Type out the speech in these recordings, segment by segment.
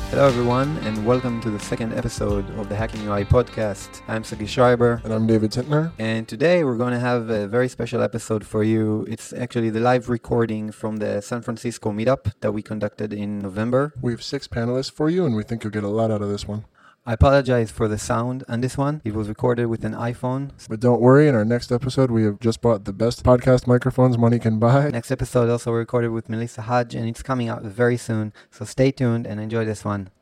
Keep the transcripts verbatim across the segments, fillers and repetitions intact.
Hello everyone, and welcome to the second episode of the Hacking U I podcast. I'm Sagi Schreiber. And I'm David Tintner. And today we're going to have a very special episode for you. It's actually the live recording from the San Francisco meetup that we conducted in November. We have six panelists for you, and we think you'll get a lot out of this one. I apologize for the sound on this one. It was recorded with an iPhone. But don't worry, in our next episode, we have just bought the best podcast microphones money can buy. Next episode also recorded with Melissa Hodge, and it's coming out very soon. So stay tuned and enjoy this one.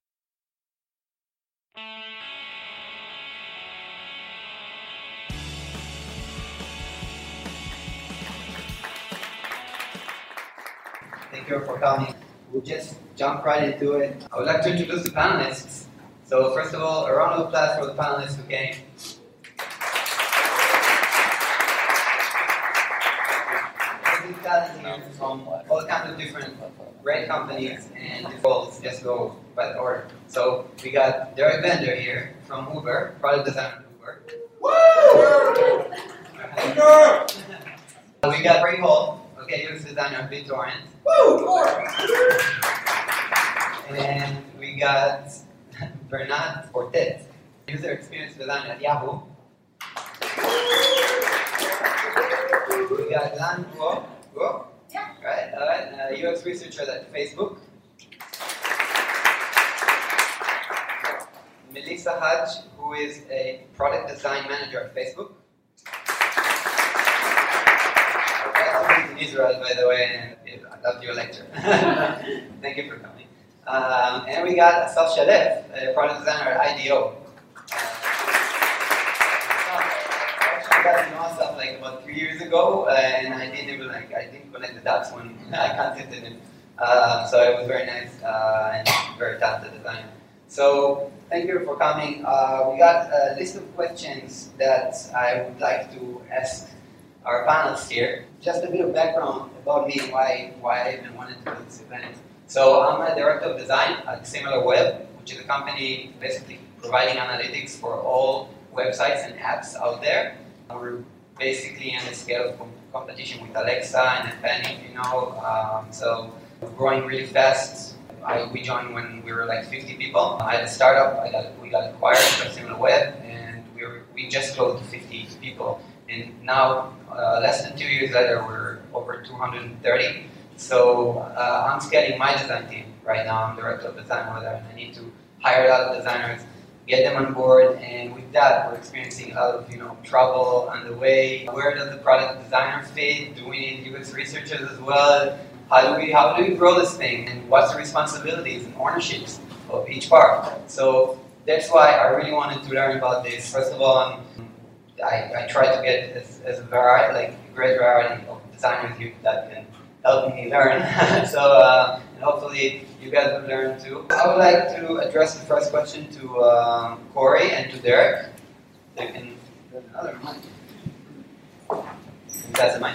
Thank you for coming. We'll just jump right into it. I would like to introduce the panelists. So first of all, a round of applause for the panelists who came. Amazing talent here from all kinds of different great companies, and the roles just go by the order. So we got Derek Bender here from Uber, product designer at Uber. Woo! We got Ray Hall, okay, U X designer at BitTorrent. Woo! And we got Bernard Fortet, user experience designer at Yahoo. We got Lan Guo, Guo? Yeah. Right, all right, uh, U X researcher at Facebook. Melissa Hodge, who is a product design manager at Facebook. I'm in Israel, by the way, and I loved your lecture. Thank you for coming. Um, and we got Asaf Shalef, a product designer at I D O. Uh, I actually got to know Asaf like about three years ago, uh, and I didn't even like I didn't connect the dots when I contacted him. Um, so it was very nice uh, and very talented designer. So thank you for coming. Uh, we got a list of questions that I would like to ask our panelists here. Just a bit of background about me, why why I even wanted to do this event. So I'm a director of design at SimilarWeb, which is a company basically providing analytics for all websites and apps out there. We're basically in the scale of competition with Alexa and Fanny, you know. Um, so we're growing really fast. I, we joined when we were like fifty people. I had a startup. I got we got acquired by SimilarWeb, and we were we just closed to fifty people. And now, uh, less than two years later, we're over two hundred thirty. So uh, I'm scaling my design team right now. I'm director of design over there, and I need to hire a lot of designers, get them on board, and with that, we're experiencing a lot of you know trouble on the way. Where does the product designer fit? Do we need U X researchers as well? How do we how do we grow this thing? And what's the responsibilities and ownerships of each part? So that's why I really wanted to learn about this. First of all, I'm, I I try to get as, as a variety, like a great variety of designers here that can help me learn. so uh, and hopefully you guys will learn too. I would like to address the first question to um, Corey and to Derek. They can get another mic. That's a mic.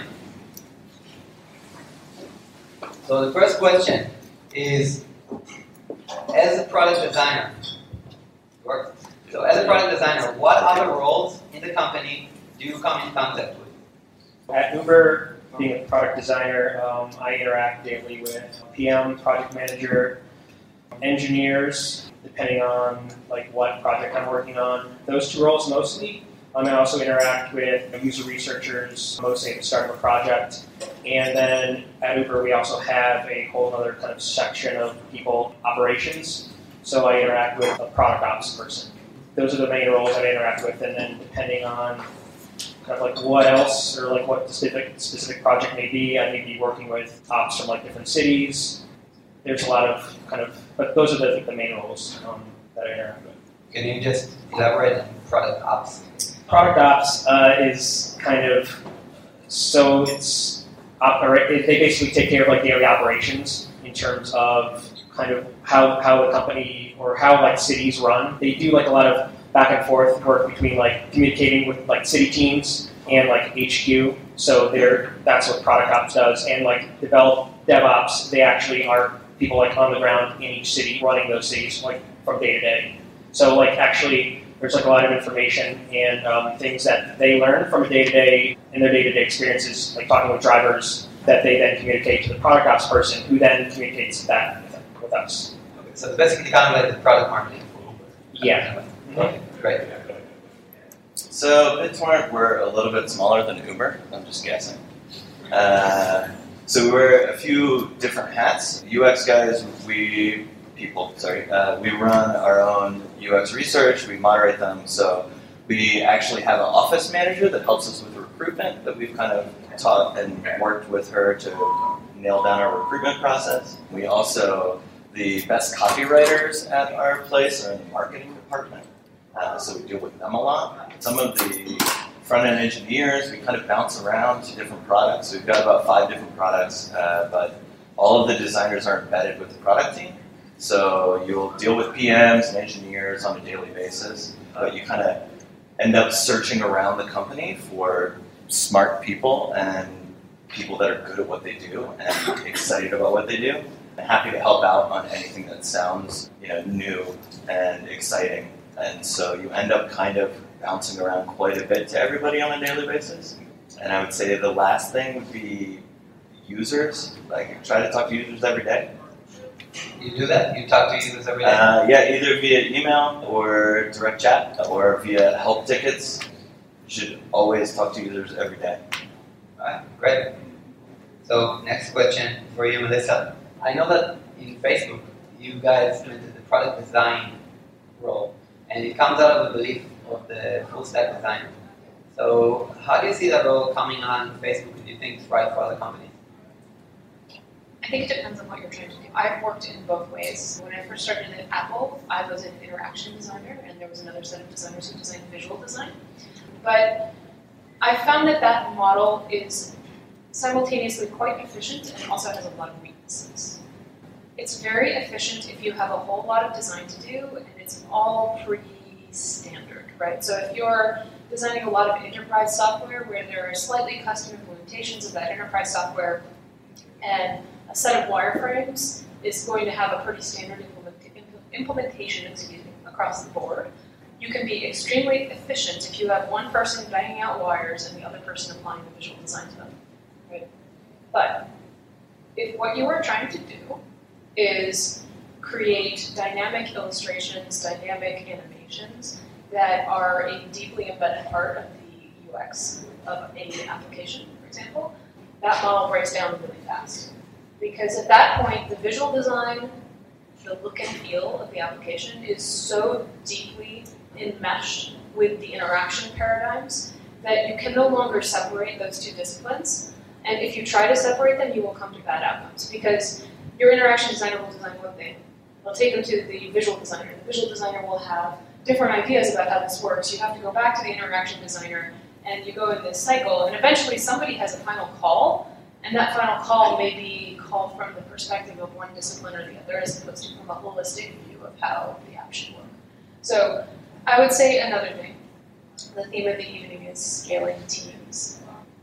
So the first question is, as a product designer, work. So as a product designer, what other roles in the company do you come in contact with? At Uber, being a product designer, um, I interact daily with P M, project manager, engineers, depending on like what project I'm working on. Those two roles mostly. Um, I also interact with user researchers, mostly at the start of a project. And then at Uber, we also have a whole other kind of section of people operations. So I interact with a product ops person. Those are the main roles I interact with, and then depending on kind of like what else or like what the specific specific project may be, I may be working with ops from like different cities. There's a lot of kind of, but those are the, the main roles um, that I interact with. Can you just elaborate on product ops? Product ops uh, is kind of, so it's, operate, they basically take care of like daily operations in terms of kind of how, how the company or how like cities run. They do like a lot of back and forth work between like communicating with like city teams and like H Q. So they're, that's what product ops does. And like develop DevOps, they actually are people like on the ground in each city running those cities like from day to day. So like actually there's like a lot of information and um, things that they learn from a day-to-day in their day-to-day experiences, like talking with drivers that they then communicate to the product ops person who then communicates that with, with us. Okay. so it's basically kind of like the product marketing for Uber. Yeah. Okay, great. So BitTorrent, we're a little bit smaller than Uber. I'm just guessing. Uh, so we wear a few different hats. U X guys, we people, sorry, uh, we run our own U X research. We moderate them. So we actually have an office manager that helps us with recruitment. That we've kind of taught and worked with her to nail down our recruitment process. We also the best copywriters at our place are in the marketing department. Uh, so we deal with them a lot. Some of the front-end engineers, we kind of bounce around to different products. We've got about five different products, uh, but all of the designers are embedded with the product team. So you'll deal with P Ms and engineers on a daily basis, but you kind of end up searching around the company for smart people and people that are good at what they do and excited about what they do. I'm happy to help out on anything that sounds, you know, new and exciting. And so you end up kind of bouncing around quite a bit to everybody on a daily basis. And I would say the last thing would be users. Like, try to talk to users every day. You do that? You talk to users every day? Uh, yeah, either via email or direct chat or via help tickets. You should always talk to users every day. All right, great. So next question for you, Melissa. I know that in Facebook, you guys implemented the product design role, and it comes out of the belief of the full stack designer. So how do you see that role coming on Facebook? Do you think it's right for other companies? I think it depends on what you're trying to do. I've worked in both ways. When I first started at Apple, I was an interaction designer, and there was another set of designers who designed visual design. But I found that that model is simultaneously quite efficient and also has a lot of weaknesses. It's very efficient if you have a whole lot of design to do, and it's all pretty standard, right? So if you're designing a lot of enterprise software where there are slightly custom implementations of that enterprise software, and a set of wireframes is going to have a pretty standard implement, implementation excuse me, across the board, you can be extremely efficient if you have one person banging out wires and the other person applying the visual design to them. Right? But if what you are trying to do is create dynamic illustrations, dynamic animations that are a deeply embedded part of the U X of an application, for example, that model breaks down really fast. Because at that point, the visual design, the look and feel of the application is so deeply enmeshed with the interaction paradigms that you can no longer separate those two disciplines. And if you try to separate them, you will come to bad outcomes. Because your interaction designer will design one thing. They'll take them to the visual designer. The visual designer will have different ideas about how this works. You have to go back to the interaction designer, and you go in this cycle. And eventually somebody has a final call, and that final call may be called from the perspective of one discipline or the other, as opposed to from a holistic view of how the app should work. So I would say another thing. The theme of the evening is scaling teams.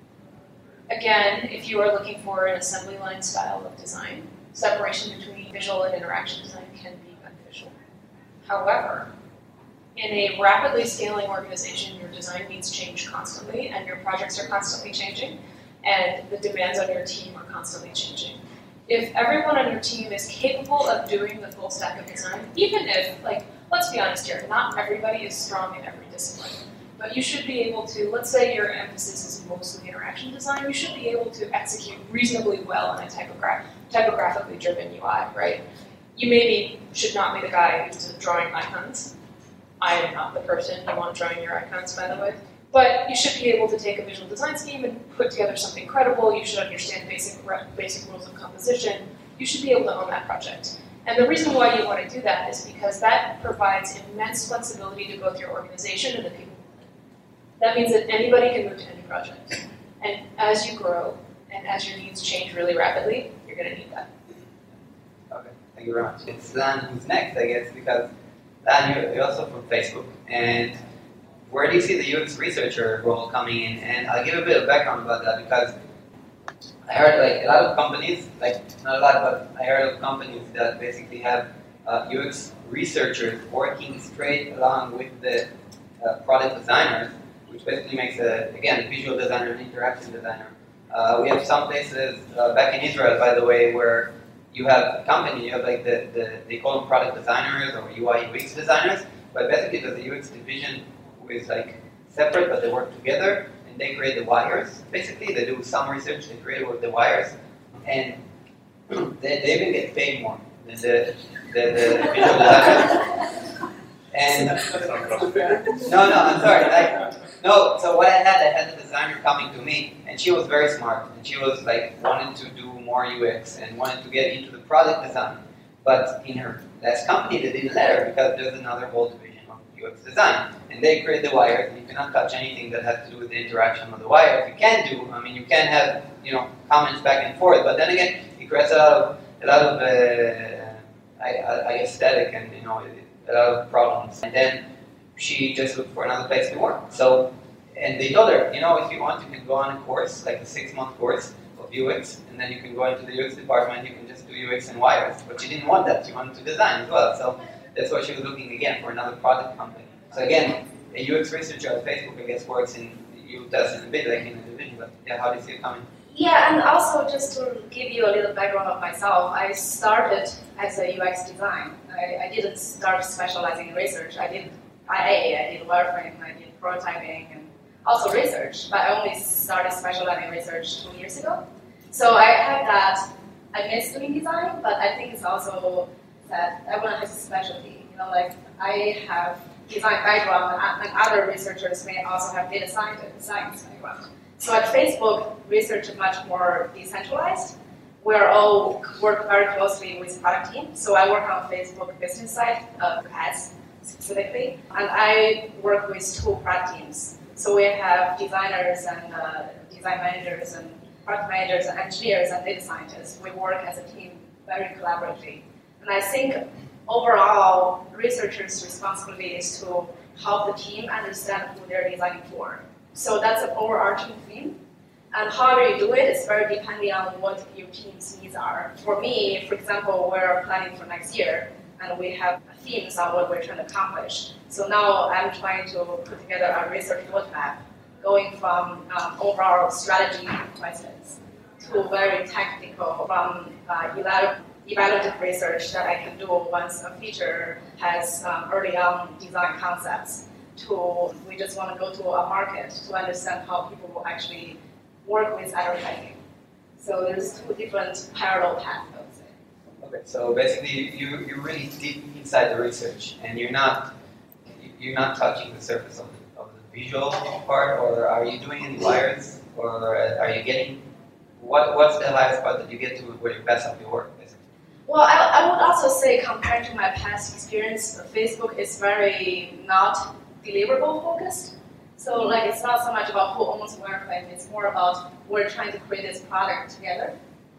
Again, if you are looking for an assembly line style of design, separation between visual and interaction design can be beneficial. However, in a rapidly scaling organization, your design needs change constantly, and your projects are constantly changing, and the demands on your team are constantly changing. If everyone on your team is capable of doing the full stack of design, even if, like, let's be honest here, not everybody is strong in every discipline, but you should be able to, let's say your emphasis is mostly interaction design, you should be able to execute reasonably well in a typogra- typographically driven U I, right? You maybe should not be the guy who's drawing icons. I am not the person you want drawing your icons, by the way. But you should be able to take a visual design scheme and put together something credible. You should understand basic basic rules of composition. You should be able to own that project. And the reason why you want to do that is because that provides immense flexibility to both your organization and the people. That means that anybody can move to any project. And as you grow and as your needs change really rapidly, you're going to need that. Okay, thank you very much. It's Dan who's next, I guess, because Dan, you're, you're also from Facebook. And where do you see the U X researcher role coming in? And I'll give a bit of background about that because I heard like a lot of companies, like not a lot, but I heard of companies that basically have uh, U X researchers working straight along with the uh, product designers, which basically makes a, again, a visual designer and interaction designer. Uh, we have some places uh, back in Israel, by the way, where you have a company, you have like the, the they call them product designers or U I U X designers, but basically there's a U X division who is like separate, but they work together, and they create the wires. Basically, they do some research, they create with the wires, and they, they even get paid more than the the, the visual designers. And no, no, I'm sorry. Like, no, so what I had, I had the designer coming to me, and she was very smart, and she was like wanted to do more U X and wanted to get into the product design. But in her last company, they didn't let her because there's another whole division of U X design, and they create the wires, and you cannot touch anything that has to do with the interaction of the wires. You can do, I mean, you can have you know comments back and forth, but then again, it creates a lot of a lot of uh, I, I, I guess static and you know. A lot of problems, and then she just looked for another place to work. So, and they told her, you know, if you want, you can go on a course, like a six-month course of U X, and then you can go into the U X department. You can just do U X and wires. But she didn't want that. She wanted to design as well. So that's why she was looking again for another product company. So again, a U X researcher at Facebook, I guess, works in you does in a bit like in a division. But yeah, how do you see it coming? Yeah, and also just to give you a little background of myself, I started as a U X design. I, I didn't start specializing in research. I did I A, I did wireframe, I did prototyping, and also research. But I only started specializing in research two years ago. So I have that, I miss doing design, but I think it's also that everyone has a specialty. You know, like I have design background, and other researchers may also have data science, science background. So at Facebook, research is much more decentralized. We all work very closely with product team. So I work on Facebook business side, uh, ads specifically, and I work with two product teams. So we have designers and uh, design managers and product managers and engineers and data scientists. We work as a team very collaboratively. And I think overall, researchers' responsibility is to help the team understand who they're designing for. So that's an overarching theme. And however you do it is very depending on what your team's needs are. For me, for example, we're planning for next year, and we have themes on what we're trying to accomplish. So now I'm trying to put together a research roadmap, going from um, overall strategy questions to very technical, from uh, evaluative research that I can do once a feature has um, early on design concepts, to we just want to go to a market to understand how people will actually work with advertising. So there's two different parallel paths, I would say. Okay, so basically you you're really deep inside the research, and you're not you're not touching the surface of the, of the visual part, or are you doing any wires, or are you getting what what's the highest part that you get to where you pass up your work, basically? Well, I, I would also say compared to my past experience, Facebook is very not deliverable focused. So like it's not so much about who owns wireframe, it's more about we're trying to create this product together.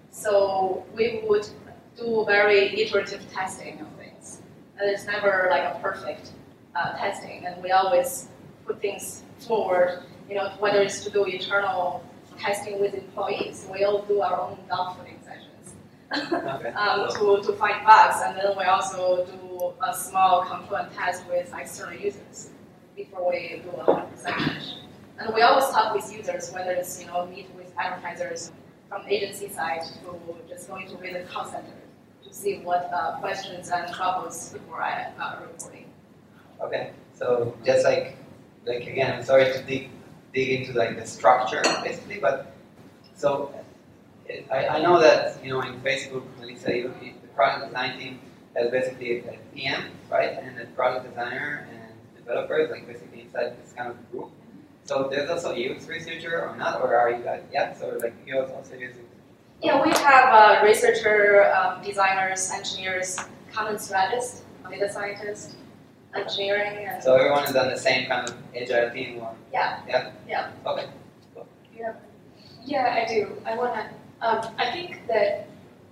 So we would do very iterative testing of things. And it's never like a perfect uh, testing, and we always put things forward, you know, whether it's to do internal testing with employees. We all do our own dogfooding sessions Okay. um, to, to find bugs, and then we also do a small component test with external users before we do a one hundred percent finish. And we always talk with users, whether it's, you know, meet with advertisers from agency side to just going to visit call center to see what uh, questions and troubles people are uh, reporting. Okay, so just like, like again, I'm sorry to dig dig into like the structure basically, but so it, I, I know that you know in Facebook, Melissa, you, you, the product design team has basically a P M, right, and a product designer and developers, like basically inside this kind of group. So there's also a U X researcher or not, or are you guys? Yeah, so like you also using. Yeah, we have uh, researcher, um, designers, engineers, common strategists, data scientists, engineering, and So everyone is on the same kind of agile team, or yeah, yeah, yeah. okay. Yeah, yeah, I do. I want to. Um, I think that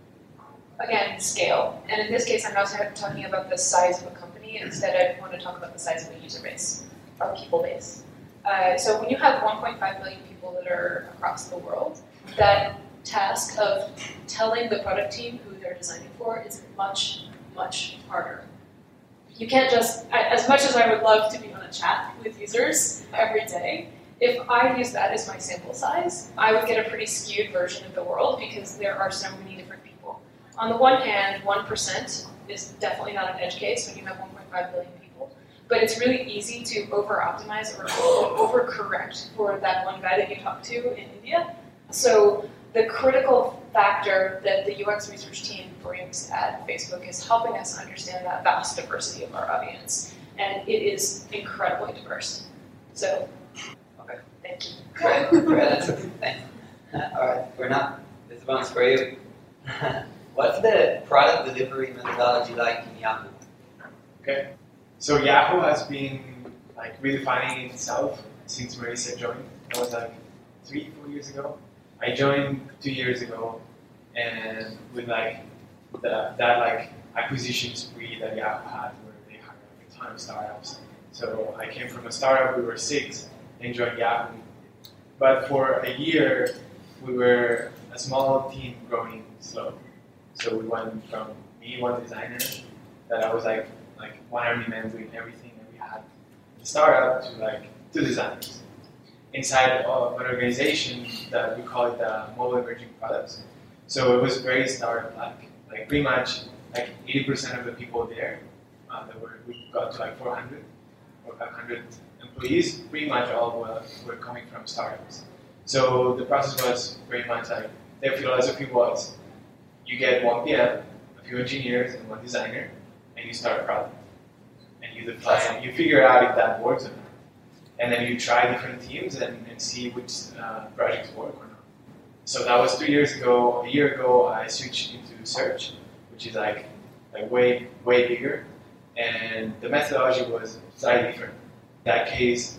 again, scale, and in this case, I'm not talking about the size of a company. Instead, I want to talk about the size of a user base or people base. Uh, so when you have one point five million people that are across the world, that task of telling the product team who they're designing for is much, much harder. You can't just, as much as I would love to be on a chat with users every day, if I use that as my sample size, I would get a pretty skewed version of the world because there are so many different people on the one hand, one percent is definitely not an edge case when you have one point five billion people, but it's really easy to over-optimize or over-correct for that one guy that you talk to in India. So the critical factor that the U X research team brings at Facebook is helping us understand that vast diversity of our audience, and it is incredibly diverse. So, okay, thank you. Great, great answer. Thanks. All right, we're not. This one's for you. What's the product delivery methodology like in Yahoo? Okay, so Yahoo has been like redefining itself since Marissa joined. That was like three, four years ago. I joined two years ago, and with like the, that like acquisition spree that Yahoo had, where they hired like, a ton of startups. So I came from a startup. We were six, and joined Yahoo. But for a year, we were a small team growing slow. So we went from me, one designer, that I was like like one army man doing everything that we had the startup, to like two designers inside of an organization that we call it the Mobile Emerging Products. So it was very startup-like. Like pretty much like eighty percent of the people there, uh, that were we got to like four hundred or five hundred employees. Pretty much all were, were coming from startups. So the process was very much like their philosophy was: you get one P M, a few engineers, and one designer, and you start a product. And you define, you figure out if that works or not. And then you try different teams and, and see which uh, projects work or not. So that was two years ago. A year ago, I switched into search, which is like like way way bigger, and the methodology was slightly different. In that case,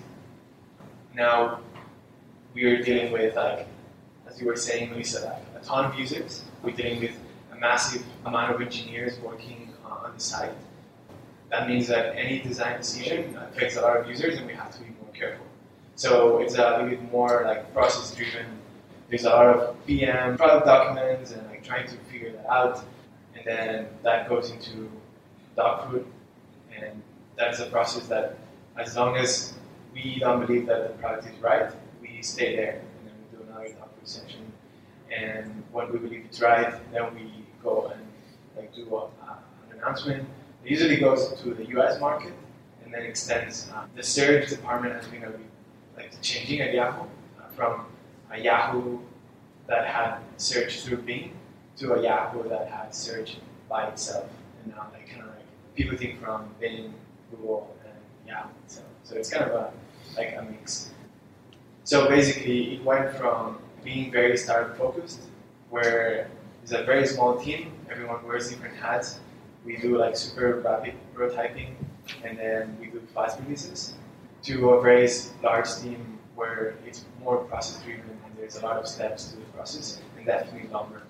now we are dealing with, like, as you were saying, Lisa, like a ton of users. We're dealing with a massive amount of engineers working uh, on the site. That means that any design decision affects a lot of users, and we have to be more careful. So it's a little bit more like process-driven. There's a lot of P M, product documents, and like trying to figure that out. And then that goes into dog food, and that's a process that, as long as we don't believe that the product is right, we stay there, and then we do another dog food section. And when we believe it's right, then we go and like do a, uh, an announcement. It usually goes to the U S market and then extends. Uh, the search department has been a bit, like changing at Yahoo uh, from a Yahoo that had search through Bing to a Yahoo that had search by itself, and now like kind of like pivoting from Bing, Google, and Yahoo itself. So it's kind of a like a mix. So basically, it went from being very startup focused, where it's a very small team, everyone wears different hats. We do like super rapid prototyping, and then we do fast releases, to a very large team where it's more process driven and there's a lot of steps to the process, and definitely longer.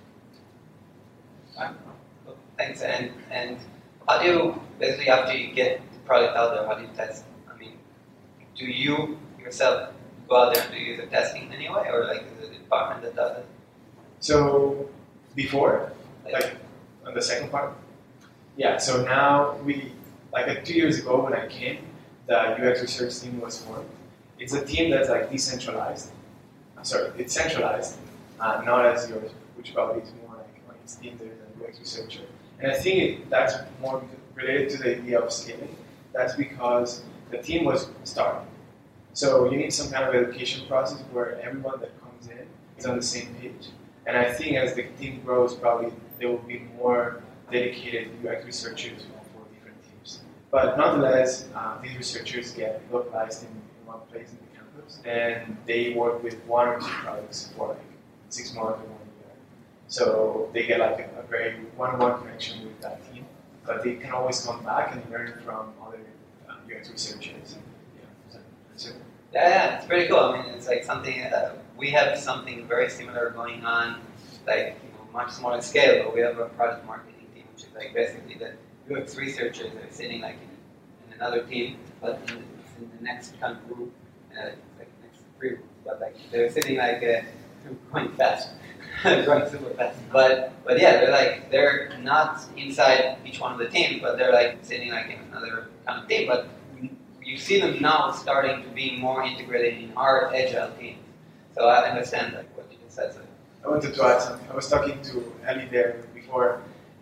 Thanks. And and how do you basically, after you get the product out there, how do you test? I mean, do you yourself go out there and do user testing anyway, or like is it a department that does it? So before, like on the second part. Yeah, so now we, like uh, two years ago when I came, the U X research team was formed. It's a team that's like decentralized. I'm sorry, it's centralized, uh, not as yours, which probably is more like on its team, there's a U X researcher. And I think it, that's more related to the idea of scaling. That's because the team was starting. So you need some kind of education process where everyone that comes in is on the same page. And I think as the team grows, probably there will be more dedicated U X researchers for different teams. But nonetheless, uh, these researchers get localized in, in one place in the campus, and they work with one or two products for like six months or one year. So they get like a, a very one-on-one connection with that team, but they can always come back and learn from other uh, U X researchers. Yeah, so, yeah, yeah, it's pretty cool. I mean, it's like something, uh, we have something very similar going on, like, you know, much smaller scale, but we have a product marketing team, which is like basically the U X researchers that are sitting like in, in another team, but in, in the next kind of group, uh, like next three groups, but like they're sitting like uh, going fast, going super fast. But but yeah, they're like they're not inside each one of the teams, but they're like sitting like in another kind of team. But you see them now starting to be more integrated in our agile teams. So I understand like what you just said. So. I wanted to add something. I was talking to Ali there before,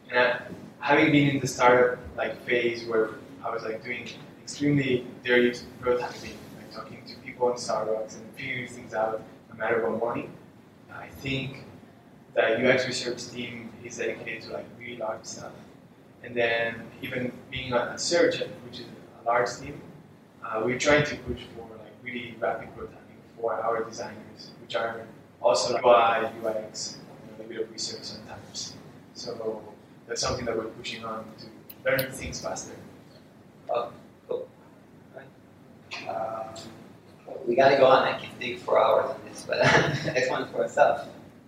And I, having been in the startup like phase where I was like doing extremely dirty prototyping, like talking to people in Starbucks and figuring things out no matter what morning, I think the U X research team is dedicated to like really large stuff. And then even being on a search, which is a large team, uh, we're trying to push for like really rapid prototyping for our designers, which are also U I, U X, you know, a bit of research sometimes. So that's something that we're pushing on to learn things faster. Oh, cool. Uh, we gotta go on. I can speak for hours on this, but next one for Asaf.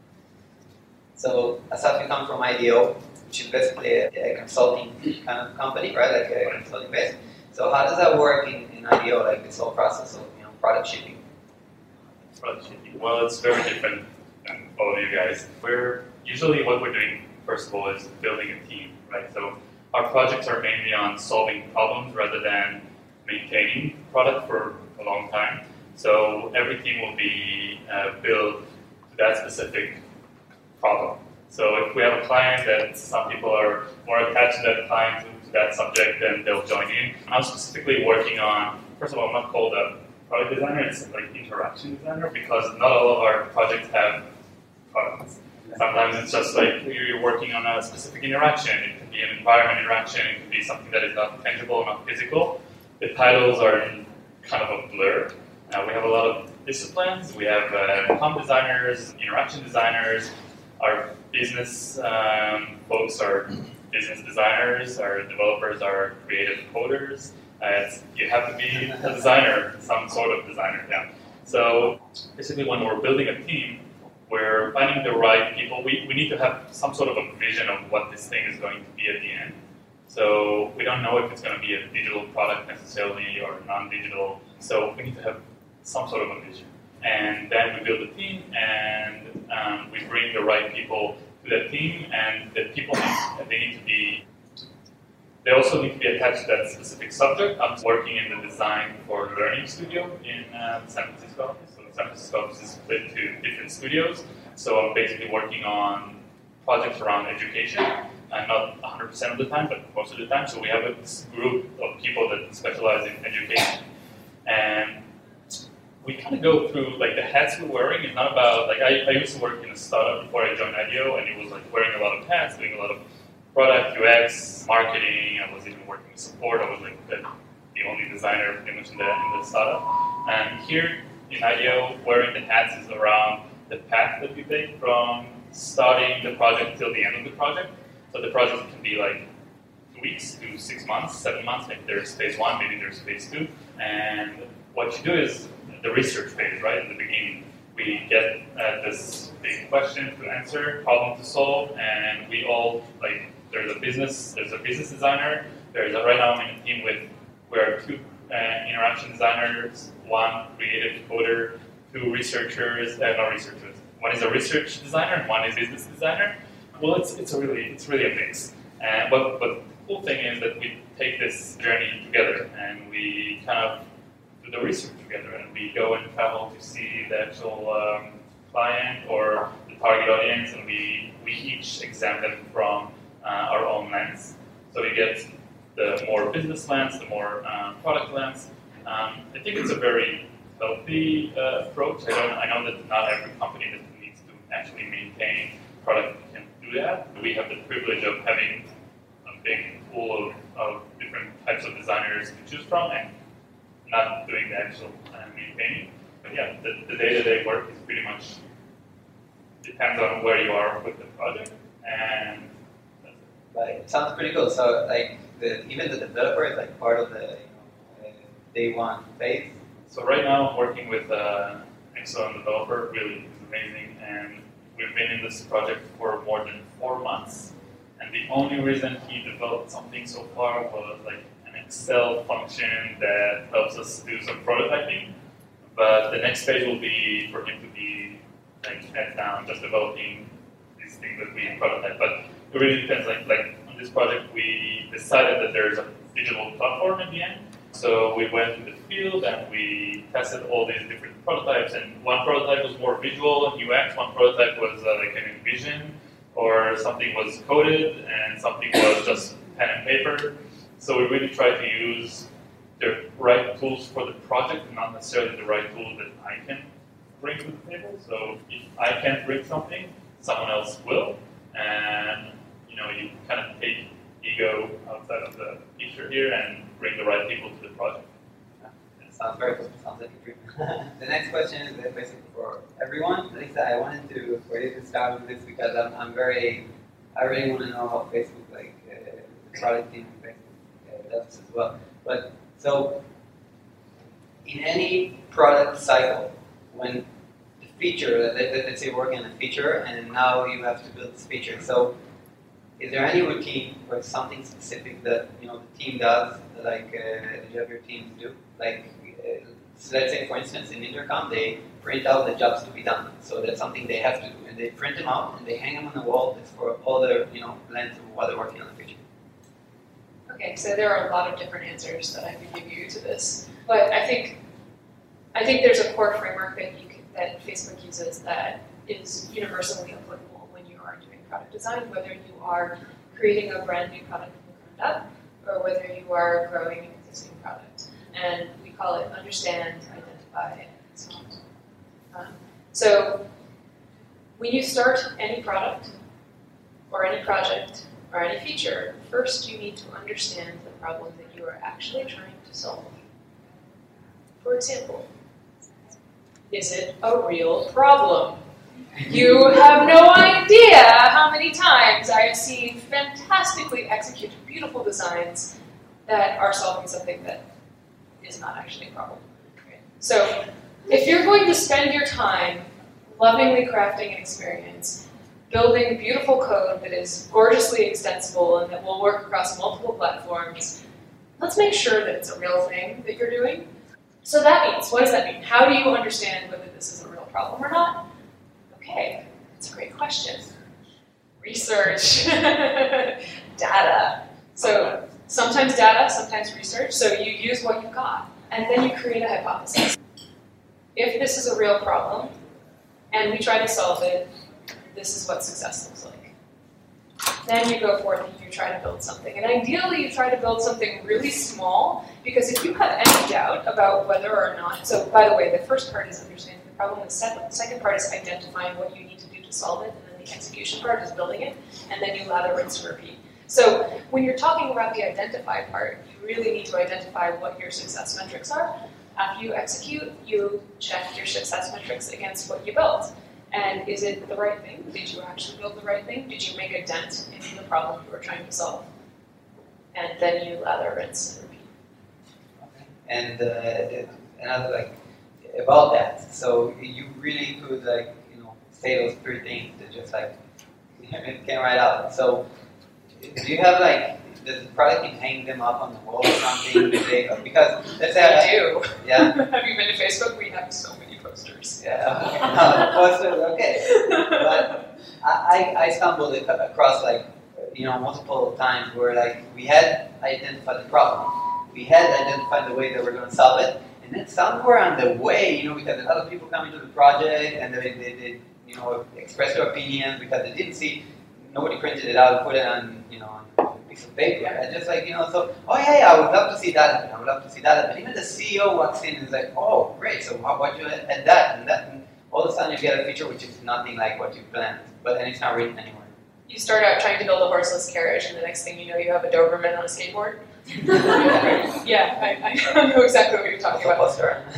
So Asaf, you come from I D O, which is basically a, a consulting kind of company, right? Like a consulting base. So how does that work in, in I D O, like this whole process of you know product shipping? Product shipping. Well, it's very different than all of you guys. We're usually what we're doing first of all is building a team, right? So our projects are mainly on solving problems rather than maintaining product for a long time. So every team will be uh, built to that specific problem. So if we have a client that some people are more attached to that client, to that subject, then they'll join in. I'm specifically working on, first of all, I'm not called a product designer, it's like interaction designer, because not all of our projects have products. Sometimes it's just like you're working on a specific interaction. It can be an environment interaction, it can be something that is not tangible, not physical. The titles are in kind of a blur. Uh, we have a lot of disciplines. We have uh, com designers, interaction designers. Our business um, folks are business designers. Our developers are creative coders. Uh, you have to be a designer, some sort of designer, yeah. So basically when we're building a team, we're finding the right people. We, we need to have some sort of a vision of what this thing is going to be at the end. So we don't know if it's going to be a digital product necessarily or non-digital. So we need to have some sort of a vision. And then we build a team and um, we bring the right people to that team, and the people need, they need to be, they also need to be attached to that specific subject. I'm working in the design for Learning Studio in uh, San Francisco office. So the San Francisco office is split to different studios. So I'm basically working on projects around education, and not one hundred percent of the time, but most of the time. So we have a group of people that specialize in education. And we kind of go through, like, the hats we're wearing is not about, like, I, I used to work in a startup before I joined I D O, and it was, like, wearing a lot of hats, doing a lot of product, U X, marketing. I was even working with support. I was, like, the, the only designer pretty much in the, in the startup. And here in I D O, wearing the hats is around the path that we take from starting the project till the end of the project. So the project can be, like, two weeks to six months, seven months. Maybe there's phase one, maybe there's phase two. And what you do is the research phase, right, in the beginning. We get uh, this big question to answer, problem to solve, and we all, like, there's a business, there's a business designer, there's a, right now I'm in a team with, we're two uh, interaction designers, one creative coder, two researchers, uh, not researchers, one is a research designer and one is business designer. Well, it's it's a really, it's really a mix. Uh, but, but the cool thing is that we take this journey together and we kind of do the research together, and we go and travel to see the actual um, client or the target audience, and we, we each examine them from uh, our own lens. So we get the more business lens, the more uh, product lens. Um, I think it's a very healthy uh, approach. I, don't, I know that not every company that needs to actually maintain product can do that. We have the privilege of having a big pool of, of different types of designers to choose from, and not doing the actual uh, maintaining. But yeah, the, the day-to-day work is pretty much depends on where you are with the project, and that's it. Like, it sounds pretty cool. So, like, the, even the developer is like part of the you know, uh, day one phase. So right now I'm working with uh, an excellent developer, really is amazing, and we've been in this project for more than four months. And the only reason he developed something so far was like an Excel function that helps us do some prototyping. But the next phase will be for him to be like head down, just developing these things that we prototype. But it really depends. Like like on this project, we decided that there is a digital platform at the end. So we went to the field and we tested all these different prototypes. And one prototype was more visual and U X. One prototype was uh, like an Envision or something was coded and something was just pen and paper. So we really try to use the right tools for the project and not necessarily the right tools that I can bring to the table. So if I can't bring something, someone else will. And you know, you kind of take ego outside of the picture here and bring the right people to the project. Sounds very cool. Sounds like a dream. The next question is basically for everyone. Lisa, I wanted to for you to start with this because I'm, I'm very, I really want to know how Facebook, like uh, the product team of Facebook, uh, does as well. But so, in any product cycle, when the feature, let, let, let's say you're working on a feature, and now you have to build this feature. So, is there any routine or something specific that you know the team does, like uh, you have your teams do, like? Uh, so let's say, for instance, in Intercom, they print out the jobs to be done. So that's something they have to do, and they print them out and they hang them on the wall. It's for all the you know length of while they're working on the feature. Okay, so there are a lot of different answers that I could give you to this, but I think I think there's a core framework that you can, that Facebook uses that is universally applicable when you are doing product design, whether you are creating a brand new product from the ground up or whether you are growing an existing product. And we call it understand, identify, and execute. Um, so when you start any product or any project or any feature, first you need to understand the problem that you are actually trying to solve. For example, is it a real problem? You have no idea how many times I have seen fantastically executed, beautiful designs that are solving something that is not actually a problem. Okay. So if you're going to spend your time lovingly crafting an experience, building beautiful code that is gorgeously extensible and that will work across multiple platforms, let's make sure that it's a real thing that you're doing. So that means, what does that mean? How do you understand whether this is a real problem or not? Okay, that's a great question. Research, data. So sometimes data, sometimes research. So you use what you've got, and then you create a hypothesis. If this is a real problem, and we try to solve it, this is what success looks like. Then you go forth and you try to build something. And ideally, you try to build something really small, because if you have any doubt about whether or not, so by the way, the first part is understanding the problem, the second part is identifying what you need to do to solve it, and then the execution part is building it, and then you lather, rinse, and repeat. So when you're talking about the identify part, you really need to identify what your success metrics are. After you execute, you check your success metrics against what you built. And is it the right thing? Did you actually build the right thing? Did you make a dent in the problem you were trying to solve? And then you lather, rinse, and repeat. Okay. And uh, another, like, about that, so you really could, like, you know, say those three things that just, like, it came right out. So do you have, like, does the product team hang them up on the wall or something? They, because let's say I do. Yeah. Have you been to Facebook? We have so many posters. Yeah. Okay. No, posters. Okay. But I, I stumbled across, like, you know, multiple times where, like, we had identified the problem, we had identified the way that we're going to solve it, and then somewhere on the way, you know, because a lot of people come into the project and they, they, they you know, express their opinions because they didn't see. Nobody printed it out and put it on, you know, on a piece of paper. And just like, you know, so, oh yeah, yeah, I would love to see that happen. I would love to see that happen. Even the C E O walks in and is like, oh, great, so how about you add that and that? And all of a sudden you get a feature which is nothing like what you planned, but then it's not written anywhere. You start out trying to build a horseless carriage, and the next thing you know, you have a Doberman on a skateboard. Yeah, I, I know exactly what you're talking about.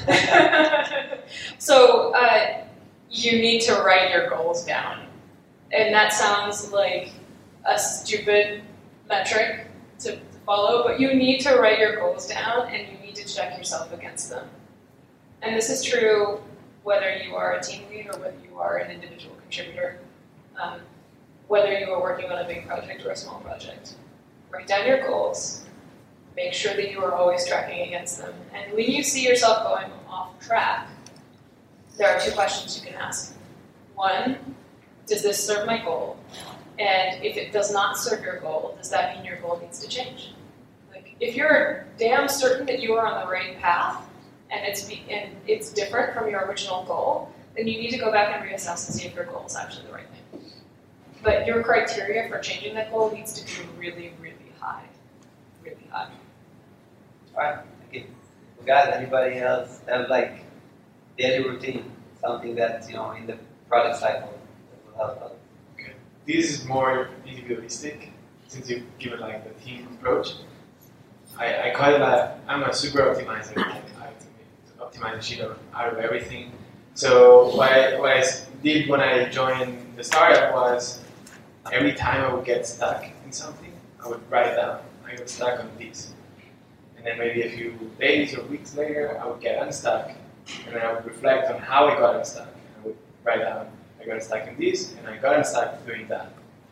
So uh, you need to write your goals down. And that sounds like a stupid metric to follow, but you need to write your goals down and you need to check yourself against them. And this is true whether you are a team lead or whether you are an individual contributor, um, whether you are working on a big project or a small project. Write down your goals, make sure that you are always tracking against them. And when you see yourself going off track, there are two questions you can ask. One, does this serve my goal? And if it does not serve your goal, does that mean your goal needs to change? Like, if you're damn certain that you are on the right path and it's be, and it's different from your original goal, then you need to go back and reassess and see if your goal is actually the right thing. but your criteria for changing that goal needs to be really, really high. Really high. Alright, okay. Well, guys, anybody else have like daily routine, something that's, you know, in the product cycle that will help us? Okay. This is more individualistic, since you've given like the team approach. I, I call it like, I'm a super optimizer. Like, I like to optimize the shit out of everything. So what I, what I did when I joined the startup was every time I would get stuck in something, I would write it down. I got stuck on this. And then maybe a few days or weeks later, I would get unstuck. And then I would reflect on how I got unstuck. And I would write down, I got stuck in this, and I got unstuck doing that.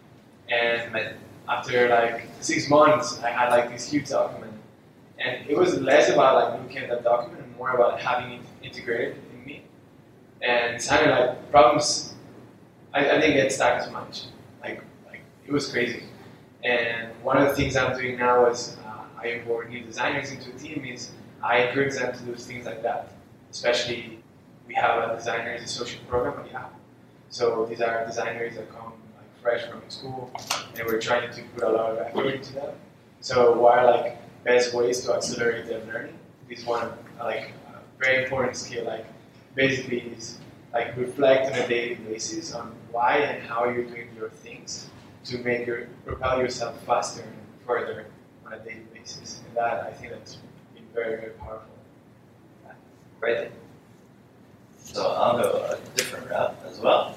And after like six months, I had like this huge document. And it was less about like looking at that document and more about having it integrated in me. And it sounded like problems, I, I didn't get stuck as much. Like, like it was crazy. And one of the things I'm doing now is uh, I import new designers into a team is I encourage them to do things like that. Especially, we have a designers associate program on Yahoo. So these are designers that come like fresh from school, and we're trying to put a lot of effort into that. So what are like best ways to accelerate their learning? This is one of like a very important skill. Like basically, is like reflect on a daily basis on why and how you're doing your things to make your propel yourself faster and further on a daily basis. And that I think that's been very very powerful. Great. So I'll go a different route as well.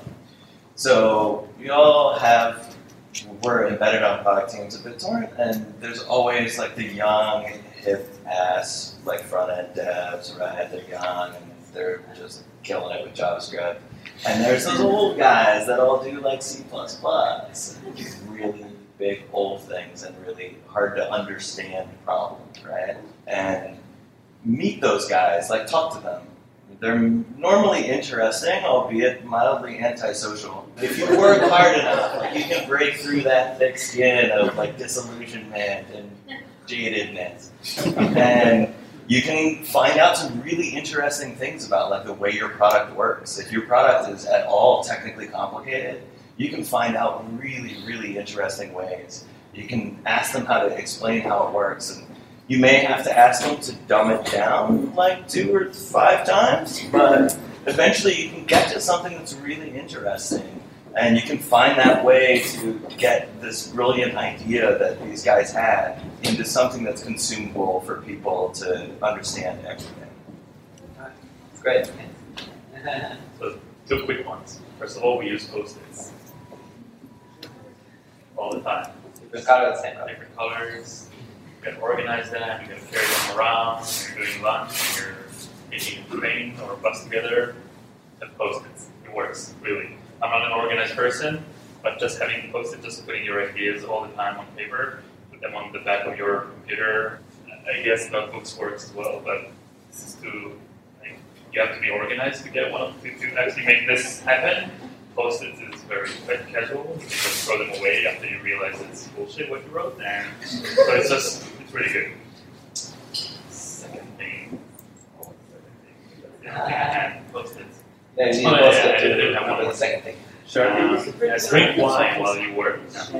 So we all have, we're embedded on product teams at BitTorrent, and there's always like the young, hip ass, like front end devs, right? They're young and they're just killing it with JavaScript. And there's those old guys that all do like C plus plus, and do really big old things and really hard to understand problems, right? And meet those guys, like talk to them. They're normally interesting, albeit mildly antisocial. If you work hard enough, like, you can break through that thick skin of like disillusionment and jadedness, and you can find out some really interesting things about like the way your product works. If your product is at all technically complicated, you can find out really, really interesting ways. You can ask them how to explain how it works, and you may have to ask them to dumb it down like two or five times, but eventually you can get to something that's really interesting. And you can find that way to get this brilliant idea that these guys had into something that's consumable for people to understand everything. Great. So two quick ones. First of all, we use Post-its all the time. Different colors, same color. Different colors. You can organize them, you can carry them around, when you're doing lunch, when you're eating a train or a bus together, and Post-its. It works, really. I'm not an organized person, but just having Post-it, just putting your ideas all the time on paper, put them on the back of your computer. I guess notebooks works as well, but this is too, like, you have to be organized to get one of to, to actually make this happen. Post-its is very quite casual. You can just throw them away after you realize it's bullshit what you wrote, and so it's just, it's really good. Second thing, oh, second thing, I had Post-its. Yeah, you need Oh, to yeah, post yeah, it I too didn't have one for more. the second thing. Sure. Um, yeah, drink wine while you work.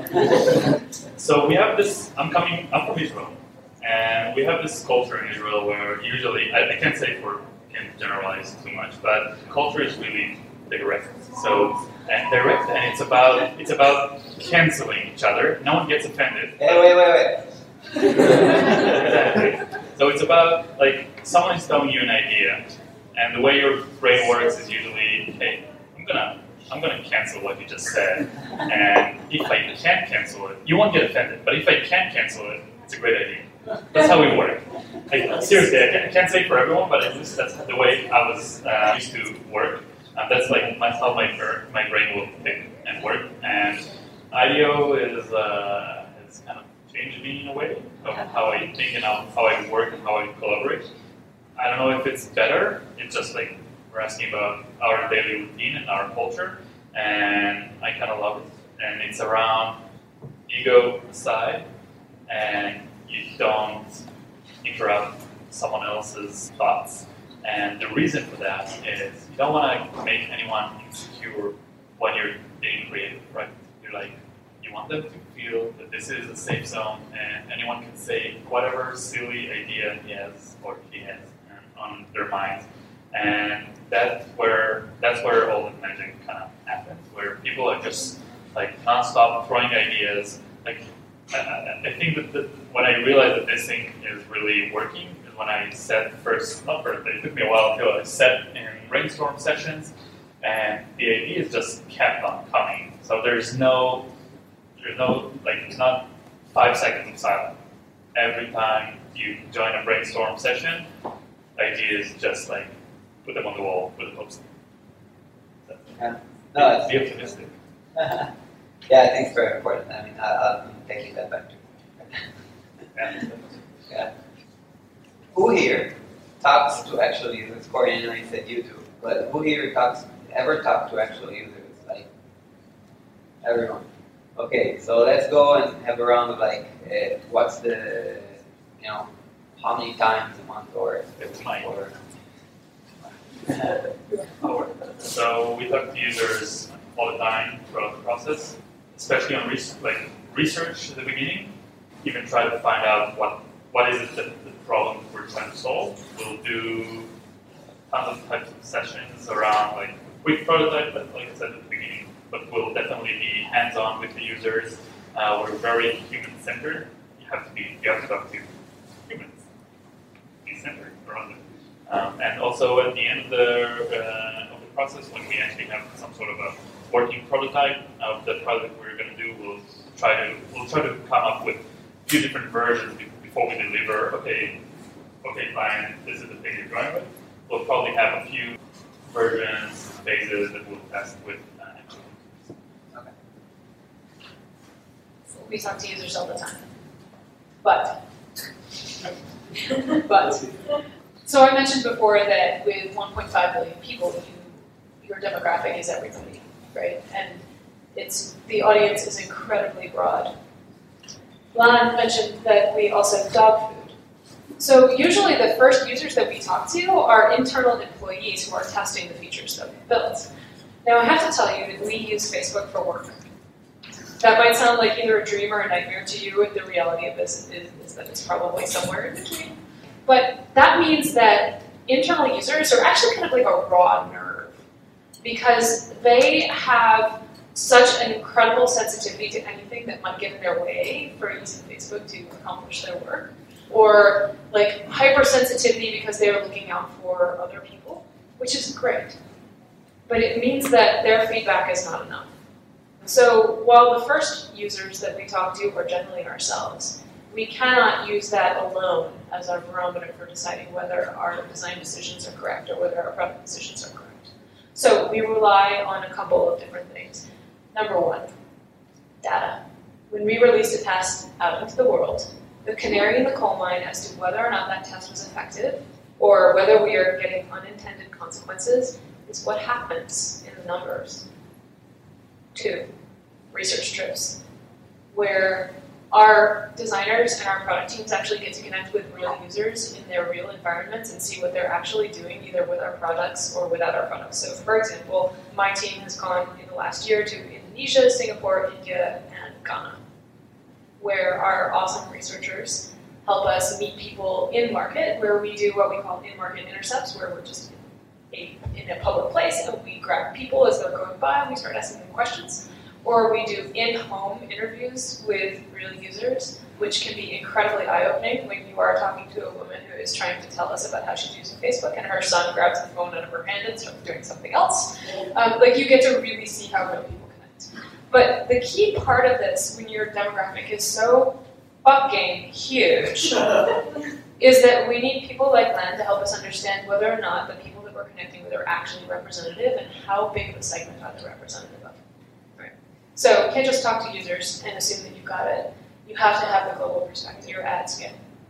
So we have this. I'm coming. I'm from Israel, and we have this culture in Israel where usually I, I can't say for I can't generalize too much, but culture is really direct. So and direct, and it's about it's about canceling each other. No one gets offended. Hey, wait, wait, wait. Exactly. So it's about like someone is telling you an idea, and the way your brain works is usually, hey, I'm gonna. I'm going to cancel what you just said, and if I can't cancel it, you won't get offended, but if I can't cancel it, it's a great idea. That's how we work. Like, seriously, I can't, I can't say for everyone, but at least that's the way I was uh, used to work. Uh, that's like that's how my, my brain will think and work, and I D O is, uh, has kind of changed me in a way of how I think and how, how I work and how I collaborate. I don't know if it's better, it's just like we're asking about our daily routine and our culture, and I kind of love it. And it's around ego aside, and you don't interrupt someone else's thoughts. And the reason for that is you don't want to make anyone insecure when you're being creative, right? You're like you want them to feel that this is a safe zone and anyone can say whatever silly idea he has or she has on their minds. And that's where that's where all the magic kind of happens, where people are just like nonstop throwing ideas. Like I, I think that the, when I realized that this thing is really working is when I set first, not first, it took me a while to I set in brainstorm sessions, and the ideas just kept on coming. So there's no, there's no like it's not five seconds of silence. Every time you join a brainstorm session, ideas just like put them on the wall with a post. Yeah. No, it's be optimistic. yeah, I think it's very important. I mean, I, I'm taking that back to. Yeah. Yeah. Who here talks to actual users? Corey, and I said you do, but who here talks ever talk to actual users? Like everyone. Okay, so let's go and have a round of like, uh, what's the, you know, how many times a month or It's mine. or. So we talk to users all the time throughout the process, especially on res- like research at the beginning. Even try to find out what what is it that the problem we're trying to solve. We'll do tons of types of sessions around like quick prototype, but like I said at the beginning. But we'll definitely be hands-on with the users. Uh, we're very human-centered. You have to be you have to talk to humans. Be centered around it. Um, and also at the end of the uh, of the process, when we actually have some sort of a working prototype of the project we're going to do, we'll try to we'll try to come up with a few different versions before we deliver. Okay, okay, fine. This is the thing you're going with. We'll probably have a few versions, phases that we'll test with. Uh, Okay. We talk to users all the time. But, but, so I mentioned before that with one point five billion people, you, your demographic is everybody, right? And it's the audience is incredibly broad. Lan mentioned that we also have dog food. So usually the first users that we talk to are internal employees who are testing the features that we built. Now I have to tell you that we use Facebook for work. That might sound like either a dream or a nightmare to you, and the reality of this is, is that it's probably somewhere in between. But that means that internal users are actually kind of like a raw nerve, because they have such an incredible sensitivity to anything that might get in their way for using Facebook to accomplish their work, or like hypersensitivity because they are looking out for other people, which is great. But it means that their feedback is not enough. So while the first users that we talk to are generally ourselves, we cannot use that alone as our barometer for deciding whether our design decisions are correct or whether our product decisions are correct. So we rely on a couple of different things. Number one, data. When we release a test out into the world, the canary in the coal mine as to whether or not that test was effective or whether we are getting unintended consequences is what happens in the numbers. Two, research trips, where our designers and our product teams actually get to connect with real users in their real environments and see what they're actually doing either with our products or without our products. So for example, my team has gone in the last year to Indonesia, Singapore, India, and Ghana, where our awesome researchers help us meet people in market, where we do what we call in-market intercepts, where we're just in a, in a public place and we grab people as they're going by and we start asking them questions. Or we do in-home interviews with real users, which can be incredibly eye-opening when you are talking to a woman who is trying to tell us about how she's using Facebook and her son grabs the phone out of her hand and starts doing something else. Um, like you get to really see how real people connect. But the key part of this, when your demographic is so fucking huge, is that we need people like Len to help us understand whether or not the people that we're connecting with are actually representative and how big of a segment are they representative of. So you can't just talk to users and assume that you've got it. You have to have the global perspective. You're at scale.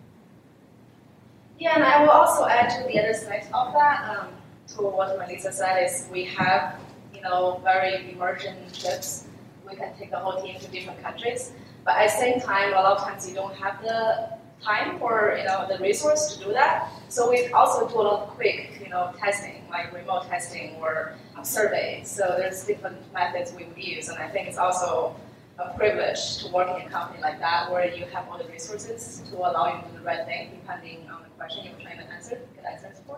Yeah, and I will also add to the other side of that, um, to what Melissa said, is we have, you know, very emergent trips. We can take the whole team to different countries. But at the same time, a lot of times you don't have the time or, you know, the resource to do that. So we also do a lot of quick, you know, testing, like remote testing or surveys. So there's different methods we would use, and I think it's also a privilege to work in a company like that, where you have all the resources to allow you to do the right thing, depending on the question you're trying to answer, get answers for.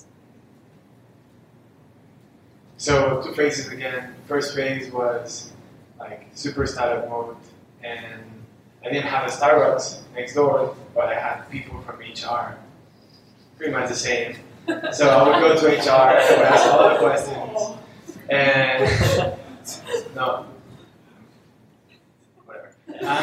So two phases again. First phase was like super startup mode, and I didn't have a Starbucks next door, but I had people from H R, pretty much the same. So I would go to H R, I would ask a lot of questions, and no, whatever.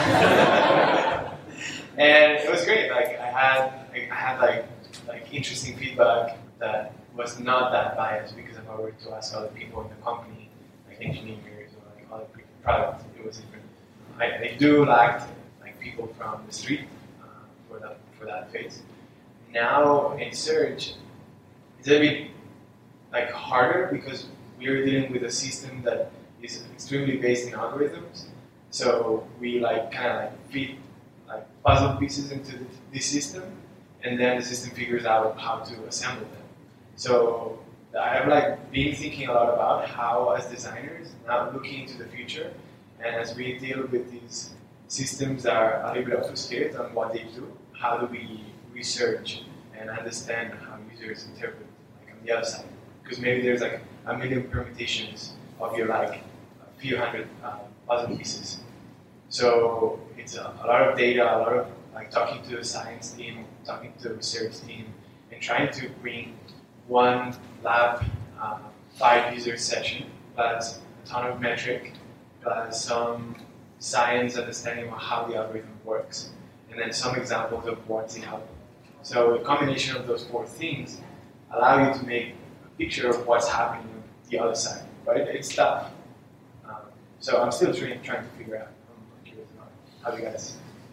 And it was great. Like I had, I had like like interesting feedback that was not that biased, because if I were to ask other people in the company, like engineers or like other products, it was different. I, I do lack like people from the street uh, for that for that phase. Now in Surge, it's a bit like harder because we are dealing with a system that is extremely based in algorithms. So we like kind of like feed like puzzle pieces into the, this system, and then the system figures out how to assemble them. So I've like been thinking a lot about how, as designers, now looking into the future, and as we deal with these systems that are a little bit obfuscated on what they do, how do we research and understand how users interpret like on the other side? Because maybe there's like a million permutations of your like a few hundred uh, puzzle pieces. So it's a, a lot of data, a lot of like talking to the science team, talking to the research team, and trying to bring one lab, uh, five user session, plus a ton of metric, plus some science understanding of how the algorithm works, and then some examples of what's in output. So the combination of those four things allow you to make a picture of what's happening on the other side, right? It's tough. Um, so I'm still trying, trying to figure out. I'm curious about how you guys.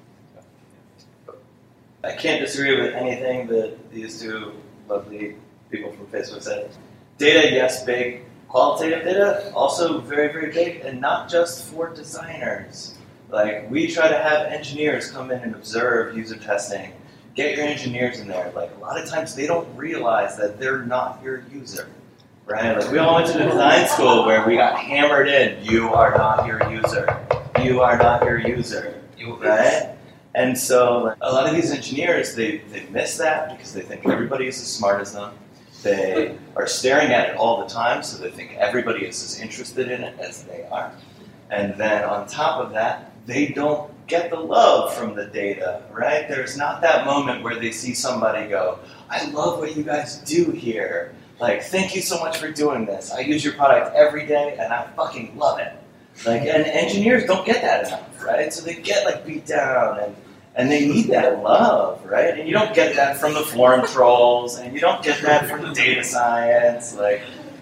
I can't disagree with anything that these two lovely people from Facebook said. Data, yes, big. Qualitative data, also very, very big, and not just for designers. Like, we try to have engineers come in and observe user testing. Get your engineers in there. Like, a lot of times they don't realize that they're not your user, right? Like, we all went to the design school where we got hammered in, you are not your user. You are not your user, right? And so like, a lot of these engineers, they, they miss that because they think everybody is as smart as them. They are staring at it all the time, so they think everybody is as interested in it as they are. And then on top of that, they don't get the love from the data, right? There's not that moment where they see somebody go, I love what you guys do here. Like, thank you so much for doing this. I use your product every day, and I fucking love it. Like, and engineers don't get that enough, right? So they get, like, beat down, and And they need that love, right? And you don't get that from the forum trolls, and you don't get that from the data science. Like,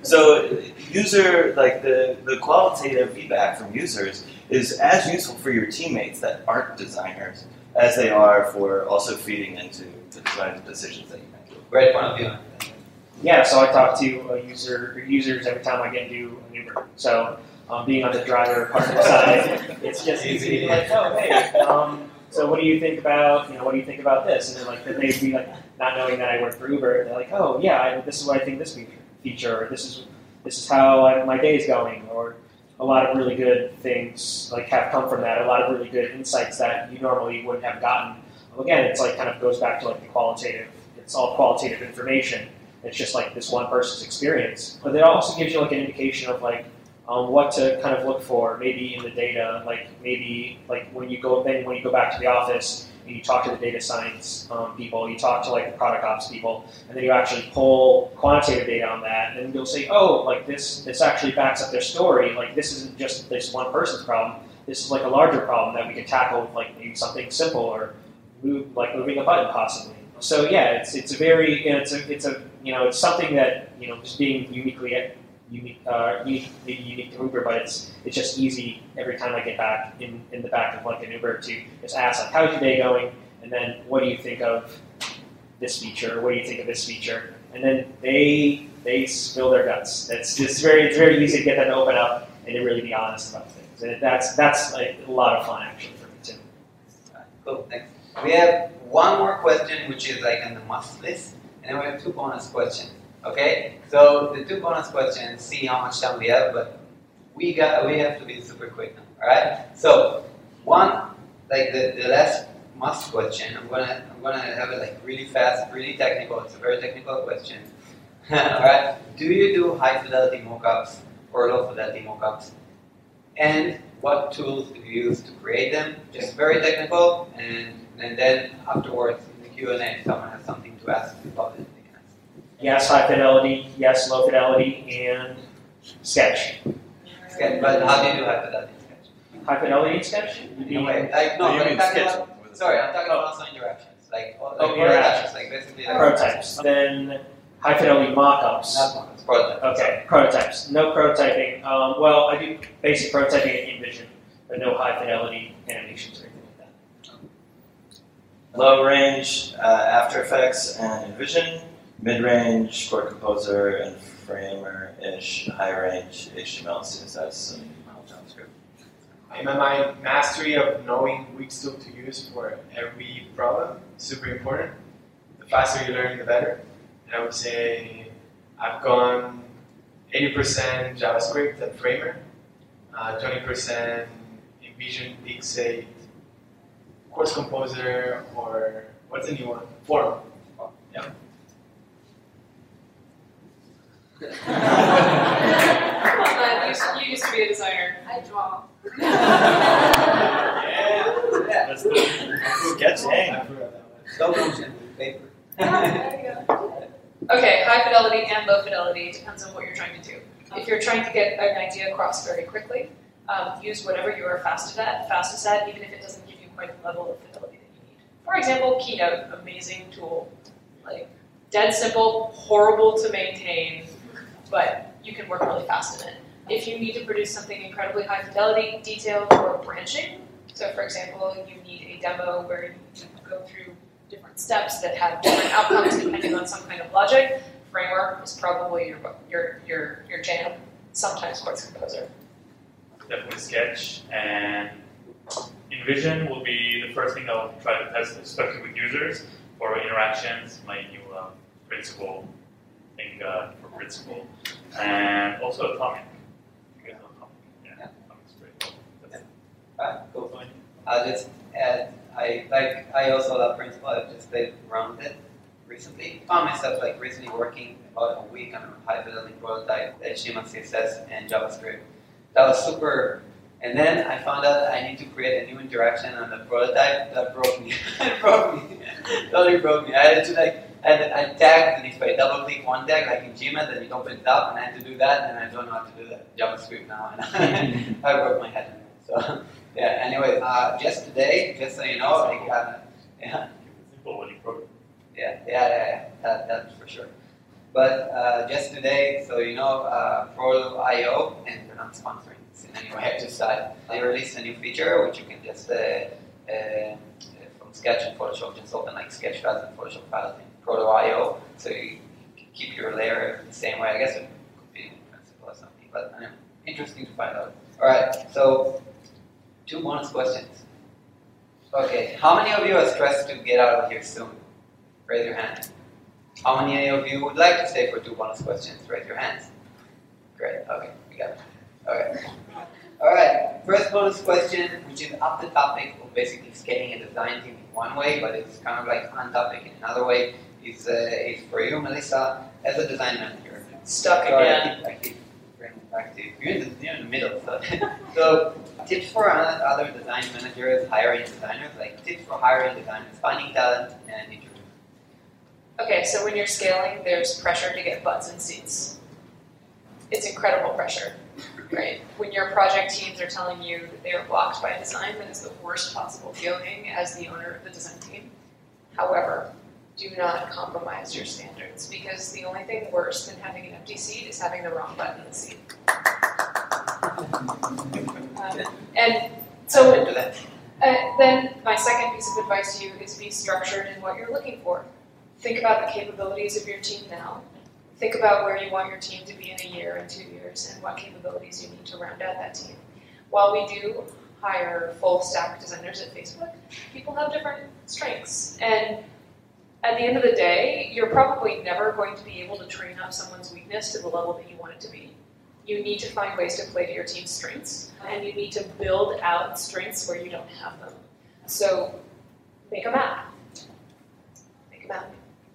so user, like the, the qualitative feedback from users is as useful for your teammates that aren't designers as they are for also feeding into the design decisions that you make. Great point of view. Yeah, so I talk to a user or users every time I get into an Uber. So um, being on the driver partner side, it's just easy to be like, oh, hey, um, so what do you think about, you know, what do you think about this? And then like, then they'd be like, not knowing that I work for Uber, they're like, oh yeah, I, this is what I think this feature, or this is this is how I, my day is going, or a lot of really good things like have come from that. A lot of really good insights that you normally wouldn't have gotten. Well, again, it's like kind of goes back to like the qualitative. It's all qualitative information. It's just like this one person's experience, but it also gives you like an indication of like. Um, what to kind of look for, maybe in the data, like maybe like when you go then when you go back to the office and you talk to the data science um, people, you talk to like the product ops people, and then you actually pull quantitative data on that, and then you'll say, oh, like this this actually backs up their story. Like this isn't just this one person's problem. This is like a larger problem that we can tackle with like maybe something simple or move, like moving a button possibly. So yeah, it's it's a very you know, it's a it's a you know it's something that you know just being uniquely. Unique, uh, unique, maybe unique to Uber, but it's it's just easy every time I get back in, in the back of like an Uber to just ask like, how's your day going? And then what do you think of this feature? What do you think of this feature? And then they they spill their guts. It's just very it's very easy to get them to open up and to really be honest about things. And that's that's like a lot of fun actually for me too. Cool, thanks. We have one more question which is like on the must list, and then we have two bonus questions. Okay, so the two bonus questions, see how much time we have, but we got we have to be super quick now. All right. So one like the, the last must question. I'm gonna I'm gonna have it like really fast, really technical. It's a very technical question. All right. Do you do high fidelity mockups or low fidelity mockups? And what tools do you use to create them? Just very technical, and and then afterwards in the Q and A, if someone has something to ask about it, they can ask. Yes, high fidelity. Yes, low fidelity, and sketch. Sketch, but how do you do high fidelity sketch? High fidelity in sketch? You No, mean- wait, like, no, you but mean I'm talking sketch about, with a- sorry, I'm talking Oh. about also interactions, like, like Oh, prototypes, interactions. like basically like Prototypes. Then high fidelity mock-ups. Not models, prototypes. Okay, prototypes. No prototyping. Um, well, I do basic prototyping in InVision, but no high fidelity animations or anything like that. Low range uh, After Effects and InVision, mid range Core Composer and Framer-ish, high range H T M L, C S S, and JavaScript. And my mastery of knowing which tool to use for every problem is super important. The faster you learn, the better. And I would say I've gone eighty percent JavaScript and Framer, uh, twenty percent InVision, Pixate, Course Composer, or what's the new one? Form. Yeah. Come on, you, used- you used to be a designer. I draw. Yeah. Yeah. That's the Sketch, I hey. forgot that one. Stop motion with paper. There you go. Okay, high fidelity and low fidelity depends on what you're trying to do. If you're trying to get an idea across very quickly, um, use whatever you are fastest at, fastest at, even if it doesn't give you quite the level of fidelity that you need. For example, Keynote, amazing tool. Like, dead simple, horrible to maintain, but you can work really fast in it. If you need to produce something incredibly high fidelity, detailed, or branching, so for example, you need a demo where you need to go through different steps that have different outcomes depending on some kind of logic, Framework is probably your your your your jam. Sometimes Quartz Composer. definitely Sketch, and InVision will be the first thing I'll try to test, especially with users for interactions. My new um, principle thing uh, for principle, and also Atomic. You guys know Atomic? Yeah, Yeah. Atomic's pretty cool. That's Alright, cool. I'll just add, I like, I also love Principle. I've just played around with it recently. Found myself like recently working about a week on a high fidelity prototype, H T M L, C S S, and JavaScript. That was super. And then I found out that I need to create a new interaction on the prototype. That broke me. It broke me. Totally broke me. I had to like, I, had, I tagged, and if I double click one tag, like in Gmail, then it opened it up, and I had to do that, and I don't know how to do that JavaScript now, and I broke my head. So yeah. Anyway, uh, just today, just so you know, like, uh, yeah, simple when you program. yeah, yeah, yeah, yeah. That, that's for sure. But uh, just today, so you know, uh, Proto dot I O, and they're not sponsoring this in any way. I just uh, they released a new feature which you can just uh, uh, from Sketch and Photoshop just open like Sketch files and Photoshop files in Proto dot I O, so you can keep your layer the same way. I guess it could be in principle or something, but anyway, interesting to find out. All right, so two bonus questions. Okay, how many of you are stressed to get out of here soon? Raise your hand. How many of you would like to stay for two bonus questions? Raise your hands. Great. Okay, we got it. Okay. All right. First bonus question, which is off the topic of basically scaling a design team in one way, but it's kind of like on topic in another way, is uh, is for you, Melissa, as a design manager. Stuck Sorry, again. I keep, I keep bringing it back to you. You're in the, you're in the middle. So, so tips for other design managers, hiring designers, like tips for hiring designers, finding talent, and interviewing. Okay, so when you're scaling, there's pressure to get butts in seats. It's incredible pressure, right? When your project teams are telling you that they are blocked by design, that is the worst possible feeling as the owner of the design team. However, do not compromise your standards, because the only thing worse than having an empty seat is having the wrong button in the seat. Um, and so Into that. Uh, then my second piece of advice to you is be structured in what you're looking for. Think about the capabilities of your team now. Think about where you want your team to be in a year and two years and what capabilities you need to round out that team. While we do hire full stack designers at Facebook, people have different strengths. And at the end of the day, you're probably never going to be able to train up someone's weakness to the level that you want it to be. You need to find ways to play to your team's strengths, and you need to build out strengths where you don't have them. So make a map. Make a map.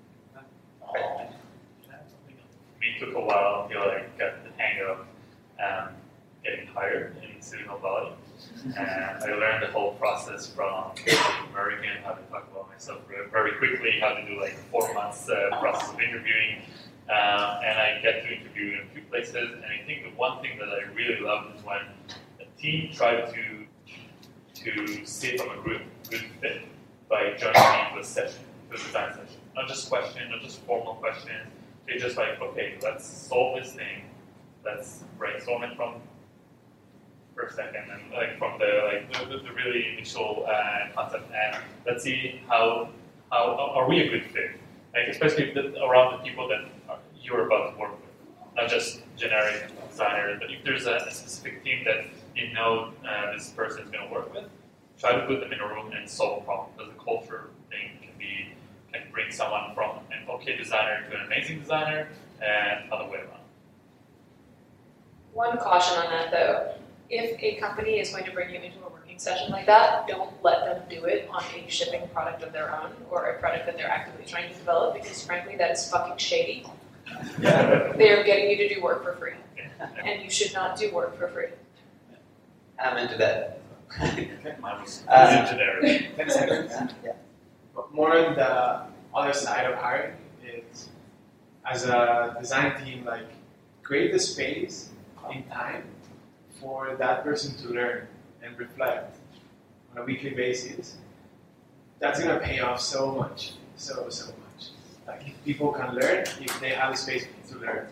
Me took a while until I got the hang of um, getting hired in Silicon Valley. And I learned the whole process from American, how to talk about myself very quickly, how to do like four months uh, process of interviewing. Um, and I get to interview in a few places. And I think the one thing that I really loved is when a team tried to to see if I'm a good, good fit by joining me to a session, to a design session. Not just questions, not just formal questions. They just like, okay, let's solve this thing. Let's brainstorm it from for a second, and like from the like the, the really initial uh, concept, and let's see how how are we a good fit, like especially the, around the people that are, you're about to work with, not just generic designers, but if there's a, a specific team that you know uh, this person is going to work with, try to put them in a room and solve a problem, because the culture thing can be can bring someone from an okay designer to an amazing designer, and other way around. One caution on that though. If a company is going to bring you into a working session like that, don't let them do it on a shipping product of their own or a product that they're actively trying to develop, because frankly that is fucking shady. They are getting you to do work for free, and you should not do work for free. I'm into that. Mine was Uh, generic. Ten seconds. Yeah. But more on the other side of hiring is, as a design team, like create the space in time for that person to learn and reflect on a weekly basis. That's gonna pay off so much, so so much. Like if people can learn, if they have the space to learn.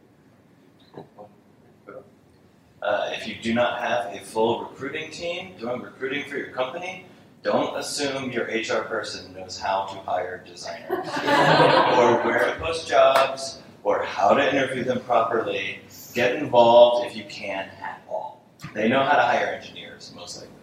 Uh, if you do not have a full recruiting team doing recruiting for your company, don't assume your H R person knows how to hire designers or where to post jobs or how to interview them properly. Get involved if you can at all. They know how to hire engineers, most likely.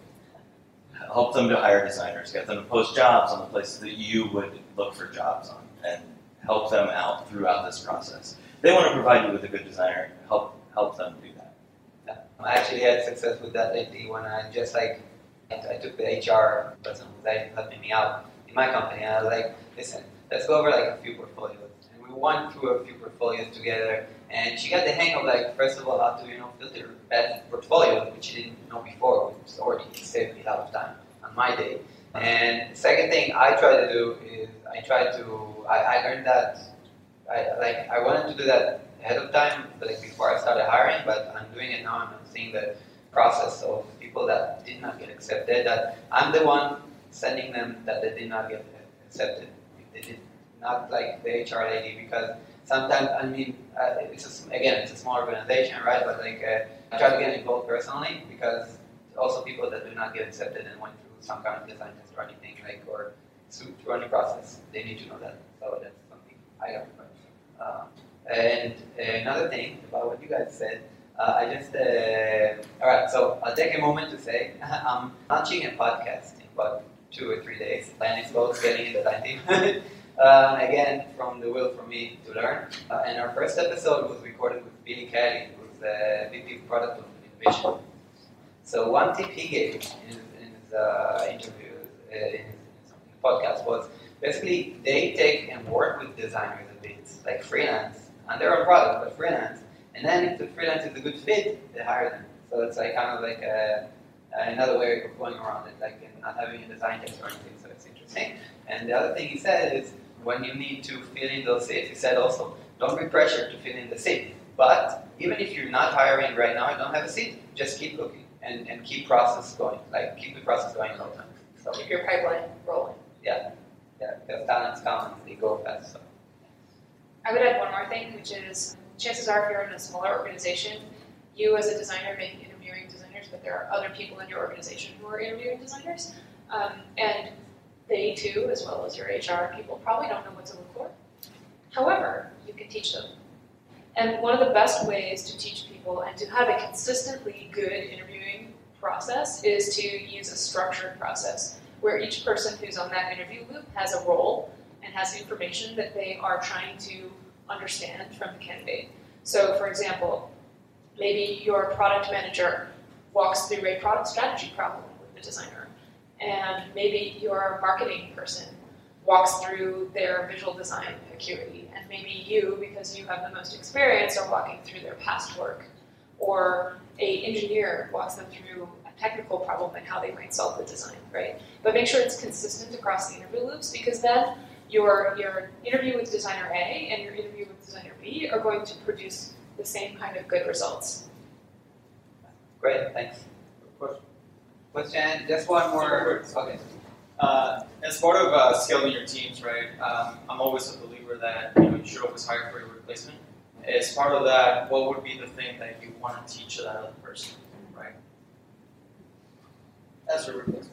Help them to hire designers. Get them to post jobs on the places that you would look for jobs on, and help them out throughout this process. They want to provide you with a good designer. Help help them do that. Yeah. I actually had success with that lately when I just like, I took the H R person who was like helping me out in my company, and I was like, listen, let's go over like a few portfolios. And we went through a few portfolios together, and she got the hang of like, first of all, how to, you know, filter bad portfolios, which she didn't know before, which was already saved me a lot of time on my day. And the second thing I try to do is I try to, I, I learned that, I like, I wanted to do that ahead of time, like before I started hiring, but I'm doing it now, and I'm seeing the process of people that did not get accepted, that I'm the one sending them that they did not get accepted. They did not like the H R lady, because sometimes, I mean, uh, it's a, again, it's a small organization, right? But like, uh, I try to get involved personally, because also people that do not get accepted and went through some kind of design test or anything, like, or through any process, they need to know that. So that's something I learned. Um, and another thing about what you guys said, uh, I just, uh, all right, so I'll take a moment to say I'm launching a podcast in about two or three days, and it's about getting in the design team. Um, again, from the will for me to learn. Uh, and our first episode was recorded with Billy Kelly, who's the V P of Product of Innovation. So one tip he gave in his, in his uh, interview, uh, in his, his podcast, was basically they take and work with designers a bit, like freelance, on their own product, but freelance. And then if the freelance is a good fit, they hire them. So it's like kind of like a, another way of going around it, like not having a design test or anything. So it's interesting. And the other thing he said is, when you need to fill in those seats, he said also, don't be pressured to fill in the seat. But even if you're not hiring right now, you don't have a seat, just keep looking and, and keep process going. Like, keep the process going all the time. So, Keep your pipeline rolling. yeah, yeah, because talents come and they go fast. So. I would add one more thing, which is chances are if you're in a smaller organization, you as a designer may be interviewing designers, but there are other people in your organization who are interviewing designers. Um, and they too, as well as your H R people, probably don't know what to look for. However, you can teach them. And one of the best ways to teach people and to have a consistently good interviewing process is to use a structured process, where each person who's on that interview loop has a role and has information that they are trying to understand from the candidate. So, for example, Maybe your product manager walks through a product strategy problem with the designer. And maybe your marketing person walks through their visual design acuity. And maybe you, because you have the most experience, are walking through their past work. Or a engineer walks them through a technical problem and how they might solve the design, right? But make sure it's consistent across the interview loops, because then your, your interview with designer A and your interview with designer B are going to produce the same kind of good results. Great, thanks. Question. Question, just one more. Okay. Uh, as part of uh, scaling your teams, right, um, I'm always a believer that you know, you should always hire for your replacement. As part of that, what would be the thing that you want to teach that other person, right? As a replacement.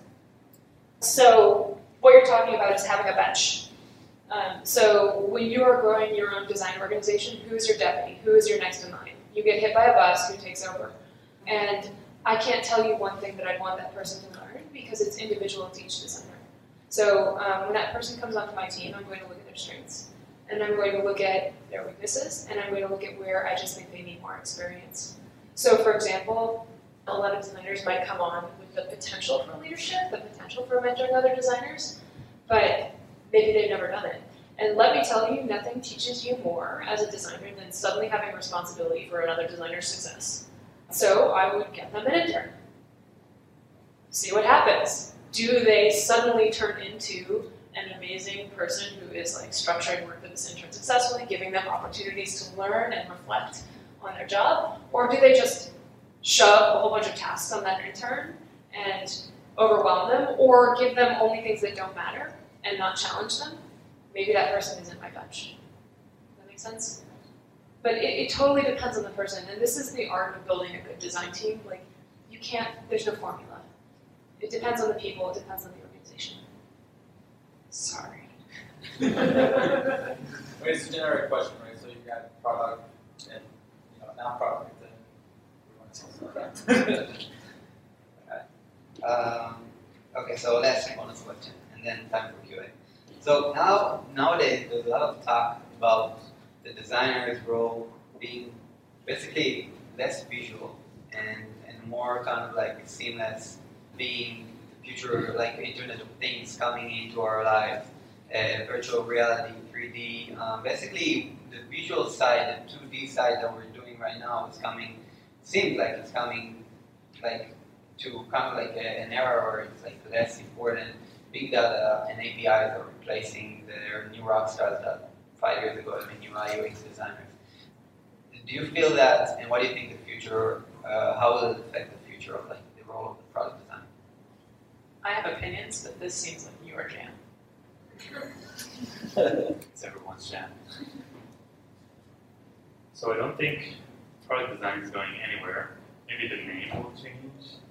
So what you're talking about is having a bench. Um, so when you are growing your own design organization, who is your deputy? Who is your next in line? You get hit by a bus, who takes over? And I can't tell you one thing that I'd want that person to learn because it's individual to each designer. So um, when that person comes onto my team, I'm going to look at their strengths. And I'm going to look at their weaknesses, and I'm going to look at where I just think they need more experience. So for example, a lot of designers might come on with the potential for leadership, the potential for mentoring other designers, but maybe they've never done it. And let me tell you, nothing teaches you more as a designer than suddenly having responsibility for another designer's success. So I would get them an intern. See what happens. Do they suddenly turn into an amazing person who is like structuring work with this intern successfully, giving them opportunities to learn and reflect on their job? Or do they just shove a whole bunch of tasks on that intern and overwhelm them, or give them only things that don't matter and not challenge them? Maybe that person isn't my bench. Does that make sense? But it, it totally depends on the person, and this is the art of building a good design team. Like, you can't, there's no formula. It depends on the people, it depends on the organization. Sorry. I mean, it's a generic question, right? So you got product and you know, non-product, and we want to talk about that. Um, okay, so last bonus question, and then time for Q and A. So now, nowadays, there's a lot of talk about the designer's role being basically less visual and, and more kind of like seamless, being the future, like Internet of Things coming into our lives, uh, virtual reality, three D. Um, basically, the visual side, the two D side that we're doing right now is coming, seems like it's coming like to kind of like a, an era where it's like less important. Big data and A P Is are replacing their new rock stars that five years ago have been U I U X designers. Do you feel that, and what do you think the future, uh, how will it affect the future of like the role of the product design? I have opinions, but this seems like your jam. It's everyone's jam. So I don't think product design is going anywhere. Maybe the name will change.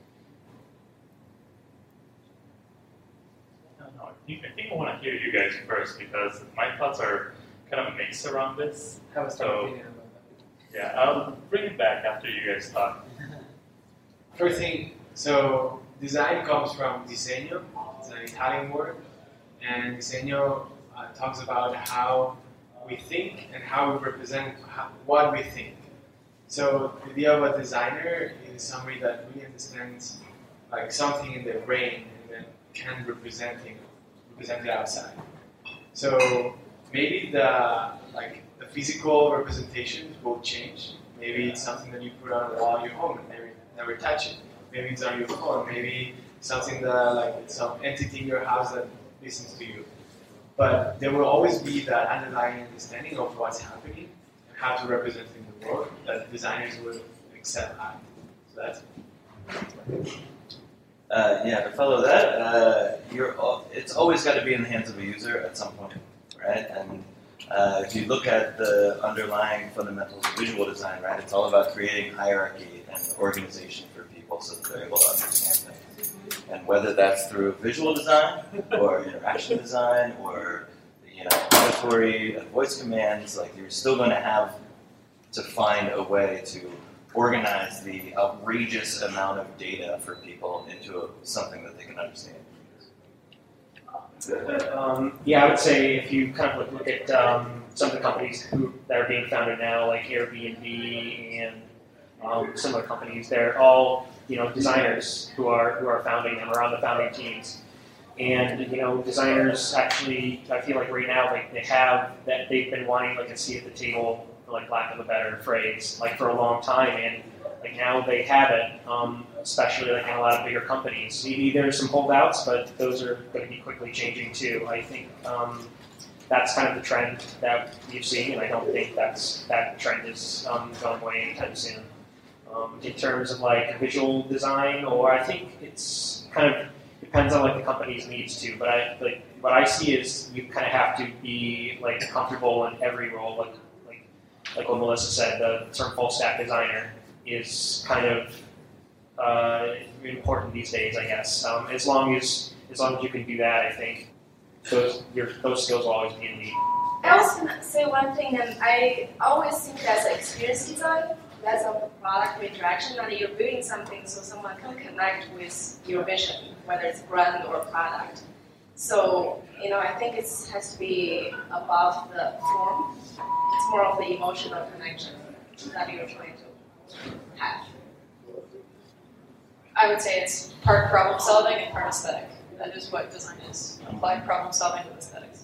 I don't know. I think, I think I want to hear you guys first because my thoughts are kind of mixed around this. Have a strong So- opinion about that. Yeah, I'll bring it back after you guys talk. First thing, so design comes from diseño. It's an Italian word, and diseño uh, talks about how we think and how we represent how, what we think. So the idea of a designer is somebody that really understands like something in their brain and then can represent it, represent it outside. So maybe the like the physical representations will change. Maybe it's something that you put on the wall of your home and never never touch it. Maybe it's on your phone. Maybe something that like it's some entity in your house that listens to you. But there will always be that underlying understanding of what's happening and how to represent it in the world that designers will excel at. So that's Uh, yeah, to follow that, uh, you're al- it's always got to be in the hands of a user at some point, right? And uh, if you look at the underlying fundamentals of visual design, right, it's all about creating hierarchy and organization for people so that they're able to understand things. And whether that's through visual design or interaction design or you know auditory and voice commands, like you're still going to have to find a way to organize the outrageous amount of data for people into a, something that they can understand. Um, yeah, I would say if you kind of look, look at um, some of the companies who that are being founded now, like Airbnb and um, similar companies. They're all you know designers who are who are founding them or on the founding teams. And you know, designers actually, I feel like right now, like they have that they've been wanting like a seat at the table, for like lack of a better phrase, like for a long time, and like now they have it. Um, especially like in a lot of bigger companies. Maybe there's some holdouts, but those are going to be quickly changing too. I think um, that's kind of the trend that we've seen, and I don't think that's that trend is um, going away anytime soon. Um, in terms of like visual design, or I think it's kind of depends on like the company's needs too, but I like what I see is you kind of have to be like comfortable in every role. Like like like what Melissa said, the term full stack designer is kind of uh, important these days, I guess. Um, as long as as long as you can do that, I think those your those skills will always be in need. I was gonna say one thing, and I always think that's experience design. That's of the product interaction, that you're building something so someone can connect with your vision, whether it's brand or product. So, you know, I think it has to be above the form. It's more of the emotional connection that you're trying to have. I would say it's part problem solving and part aesthetic. That is what design is. Applied problem solving with aesthetics.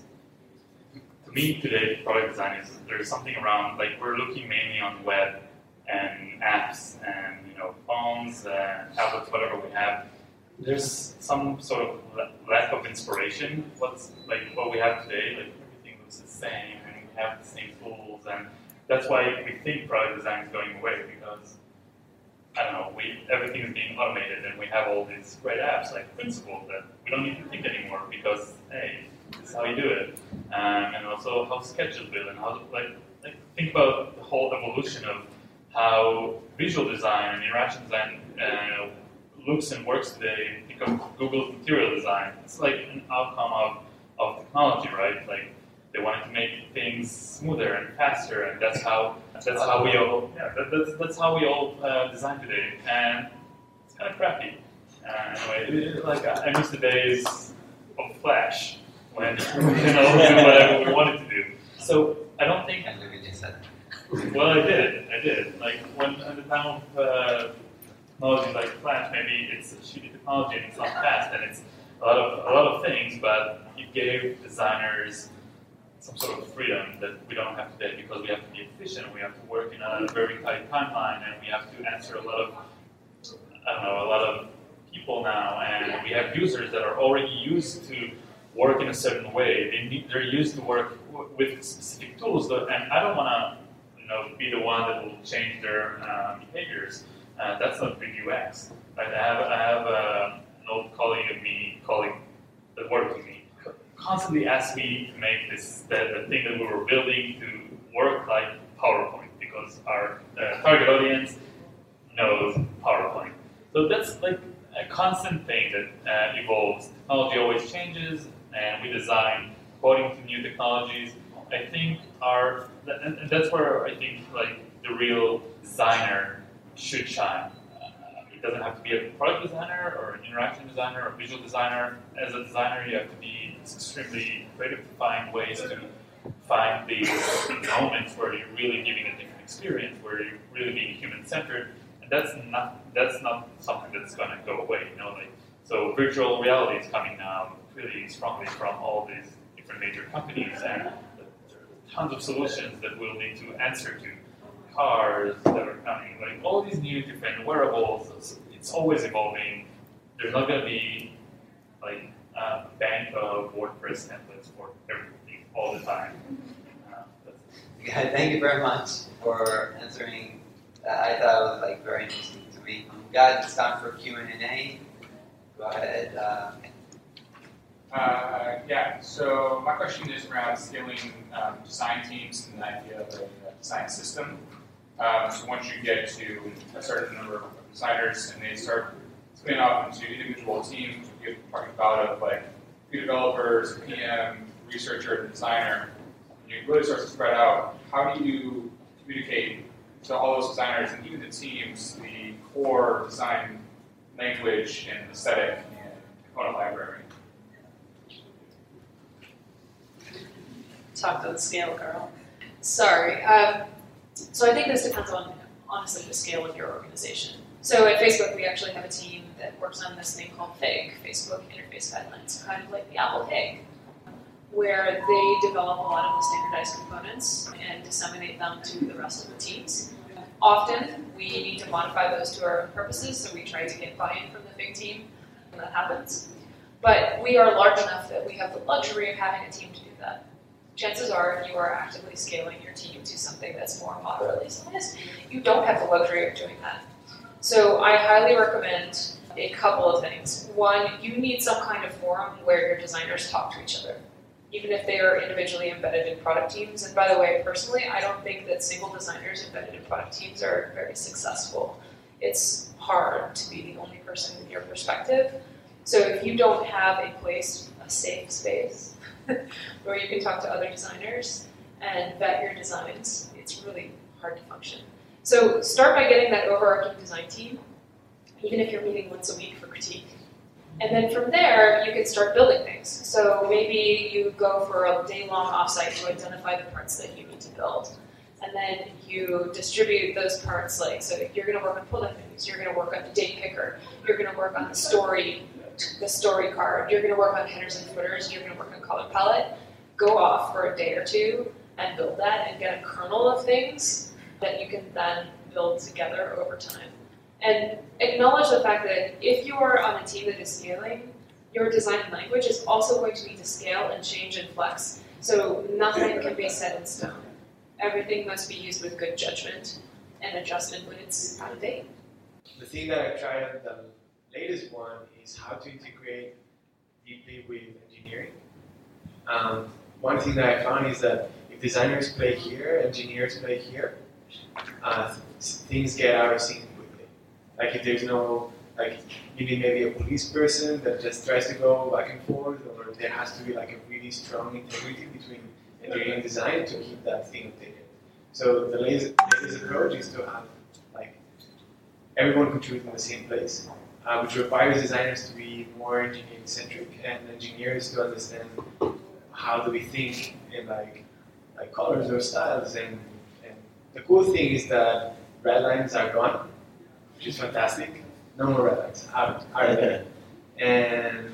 To me today, product design is there's something around, like we're looking mainly on web and apps and you know phones and tablets, whatever we have. There's some sort of lack of inspiration. What's like what we have today, like everything looks the same and we have the same tools, and that's why we think product design is going away, because I don't know, we everything is being automated and we have all these great apps like Principle that we don't need to think anymore because hey, this is how you do it. Um, and also how Sketch is built and how like like think about the whole evolution of how visual design and interaction design uh, looks and works today because of Google's material design. It's like an outcome of, of technology, right? Like they wanted to make things smoother and faster, and that's how that's how we all yeah that, that's that's how we all uh, design today, and it's kind of crappy. Uh, anyway, it, like I miss the days of Flash when we can all do whatever we wanted to do. So I don't think. Well, I did. I did. Like when at the time of uh, technology like Flash, maybe it's a shitty technology and it's not fast and it's a lot of a lot of things, but it gave designers some sort of freedom that we don't have today because we have to be efficient. We have to work in a very tight timeline, and we have to answer a lot of I don't know a lot of people now, and we have users that are already used to work in a certain way. They need, they're used to work w- with specific tools, that, and I don't want to. You know, be the one that will change their uh, behaviors. Uh, that's not good U X. Right? I have, I have uh, an old colleague of me, colleague that worked with me, constantly asked me to make this the, the thing that we were building to work like PowerPoint because our uh, target audience knows PowerPoint. So that's like a constant thing that uh, evolves. Technology always changes, and we design according to new technologies. I think our and that's where I think like the real designer should shine. Uh, it doesn't have to be a product designer or an interaction designer or a visual designer. As a designer, you have to be extremely creative to find ways to find these moments where you're really giving a different experience, where you're really being human-centered, and that's not that's not something that's going to go away. You know, like so virtual reality is coming now really strongly from all these different major companies, and tons of solutions that we'll need to answer to. Cars that are coming, like all these new different wearables, it's, it's always evolving. There's not going to be like a bank of WordPress templates for everything all the time. Uh, yeah, thank you very much for answering. Uh, I thought it was like very interesting to me. Guys, it's time for Q and A. Go ahead. Uh, Uh, yeah, so my question is around scaling um, design teams and the idea of a design system. Um, so once you get to a certain number of designers and they start splitting off into individual teams, you're talking about of like few developers, P M, researcher, and designer, and you really start to spread out. How do you communicate to all those designers and even the teams the core design language and aesthetic and component library? Talk to the scale girl. Sorry. Um, so I think this depends on honestly to scale with your organization. So at Facebook, we actually have a team that works on this thing called FIG, Facebook Interface Guidelines, kind of like the Apple Pig, where they develop a lot of the standardized components and disseminate them to the rest of the teams. Often, we need to modify those to our own purposes, so we try to get buy-in from the FIG team when that happens. But we are large enough that we have the luxury of having a team to do that. Chances are, if you are actively scaling your team to something that's more moderately sized, you don't have the luxury of doing that. So I highly recommend a couple of things. One, you need some kind of forum where your designers talk to each other, even if they are individually embedded in product teams. And by the way, personally, I don't think that single designers embedded in product teams are very successful. It's hard to be the only person with your perspective. So if you don't have a place, a safe space, where you can talk to other designers and vet your designs, it's really hard to function. So start by getting that overarching design team, even if you're meeting once a week for critique. And then from there, you can start building things. So maybe you go for a day-long offsite to identify the parts that you need to build. And then you distribute those parts, like, so if you're going to work on pull-down menus, you're going to work on the date picker, you're going to work on the story, the story card, you're going to work on headers and footers, you're going to work on color palette. Go off for a day or two and build that and get a kernel of things that you can then build together over time. And acknowledge the fact that if you are on a team that is scaling, your design language is also going to need to scale and change and flex. So nothing can be set in stone. Everything must be used with good judgment and adjustment when it's out of date. The thing that I tried on the latest one is how to integrate deeply with engineering. Um, one thing that I found is that if designers play here, engineers play here, uh, things get out of sync quickly. Like if there's no, like you need maybe a police person that just tries to go back and forth, or there has to be like a really strong integrity between engineering and design to keep that thing updated. So the latest, latest approach is to have like everyone contribute in the same place, uh, which requires designers to be more engineering centric and engineers to understand how do we think in like like colors or styles. And, and the cool thing is that red lines are gone, which is fantastic. No more red lines out are there. And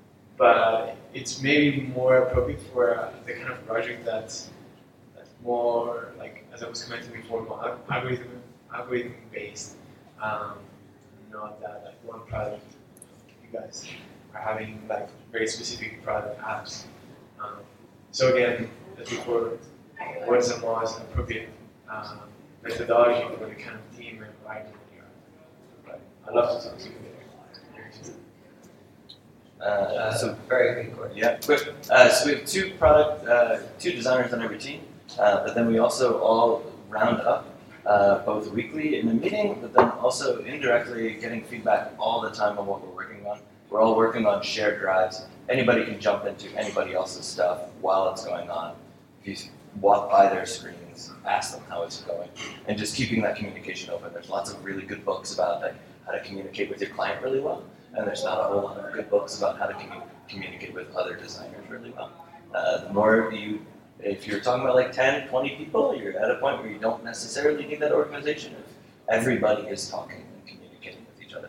but it's maybe more appropriate for uh, the kind of project that's, that's more like, as I was commenting before, more algorithm algorithm based. Um, not that like one product. You guys are having like very specific product apps. Um, so again, as before, what is the most appropriate um, methodology for the kind of team and environment you are? But I'd love to talk to you later. Uh, so very good question. Yeah, quick. Uh, so we have two product, uh, two designers on every team, uh, but then we also all round up uh, both weekly in a meeting, but then also indirectly getting feedback all the time on what we're working on. We're all working on shared drives. Anybody can jump into anybody else's stuff while it's going on. If you walk by their screens, ask them how it's going, and just keeping that communication open. There's lots of really good books about like, how to communicate with your client really well. And there's not a whole lot of good books about how to commu- communicate with other designers really well. Uh, the more you, if you're talking about like ten, twenty people, you're at a point where you don't necessarily need that organization if everybody is talking and communicating with each other.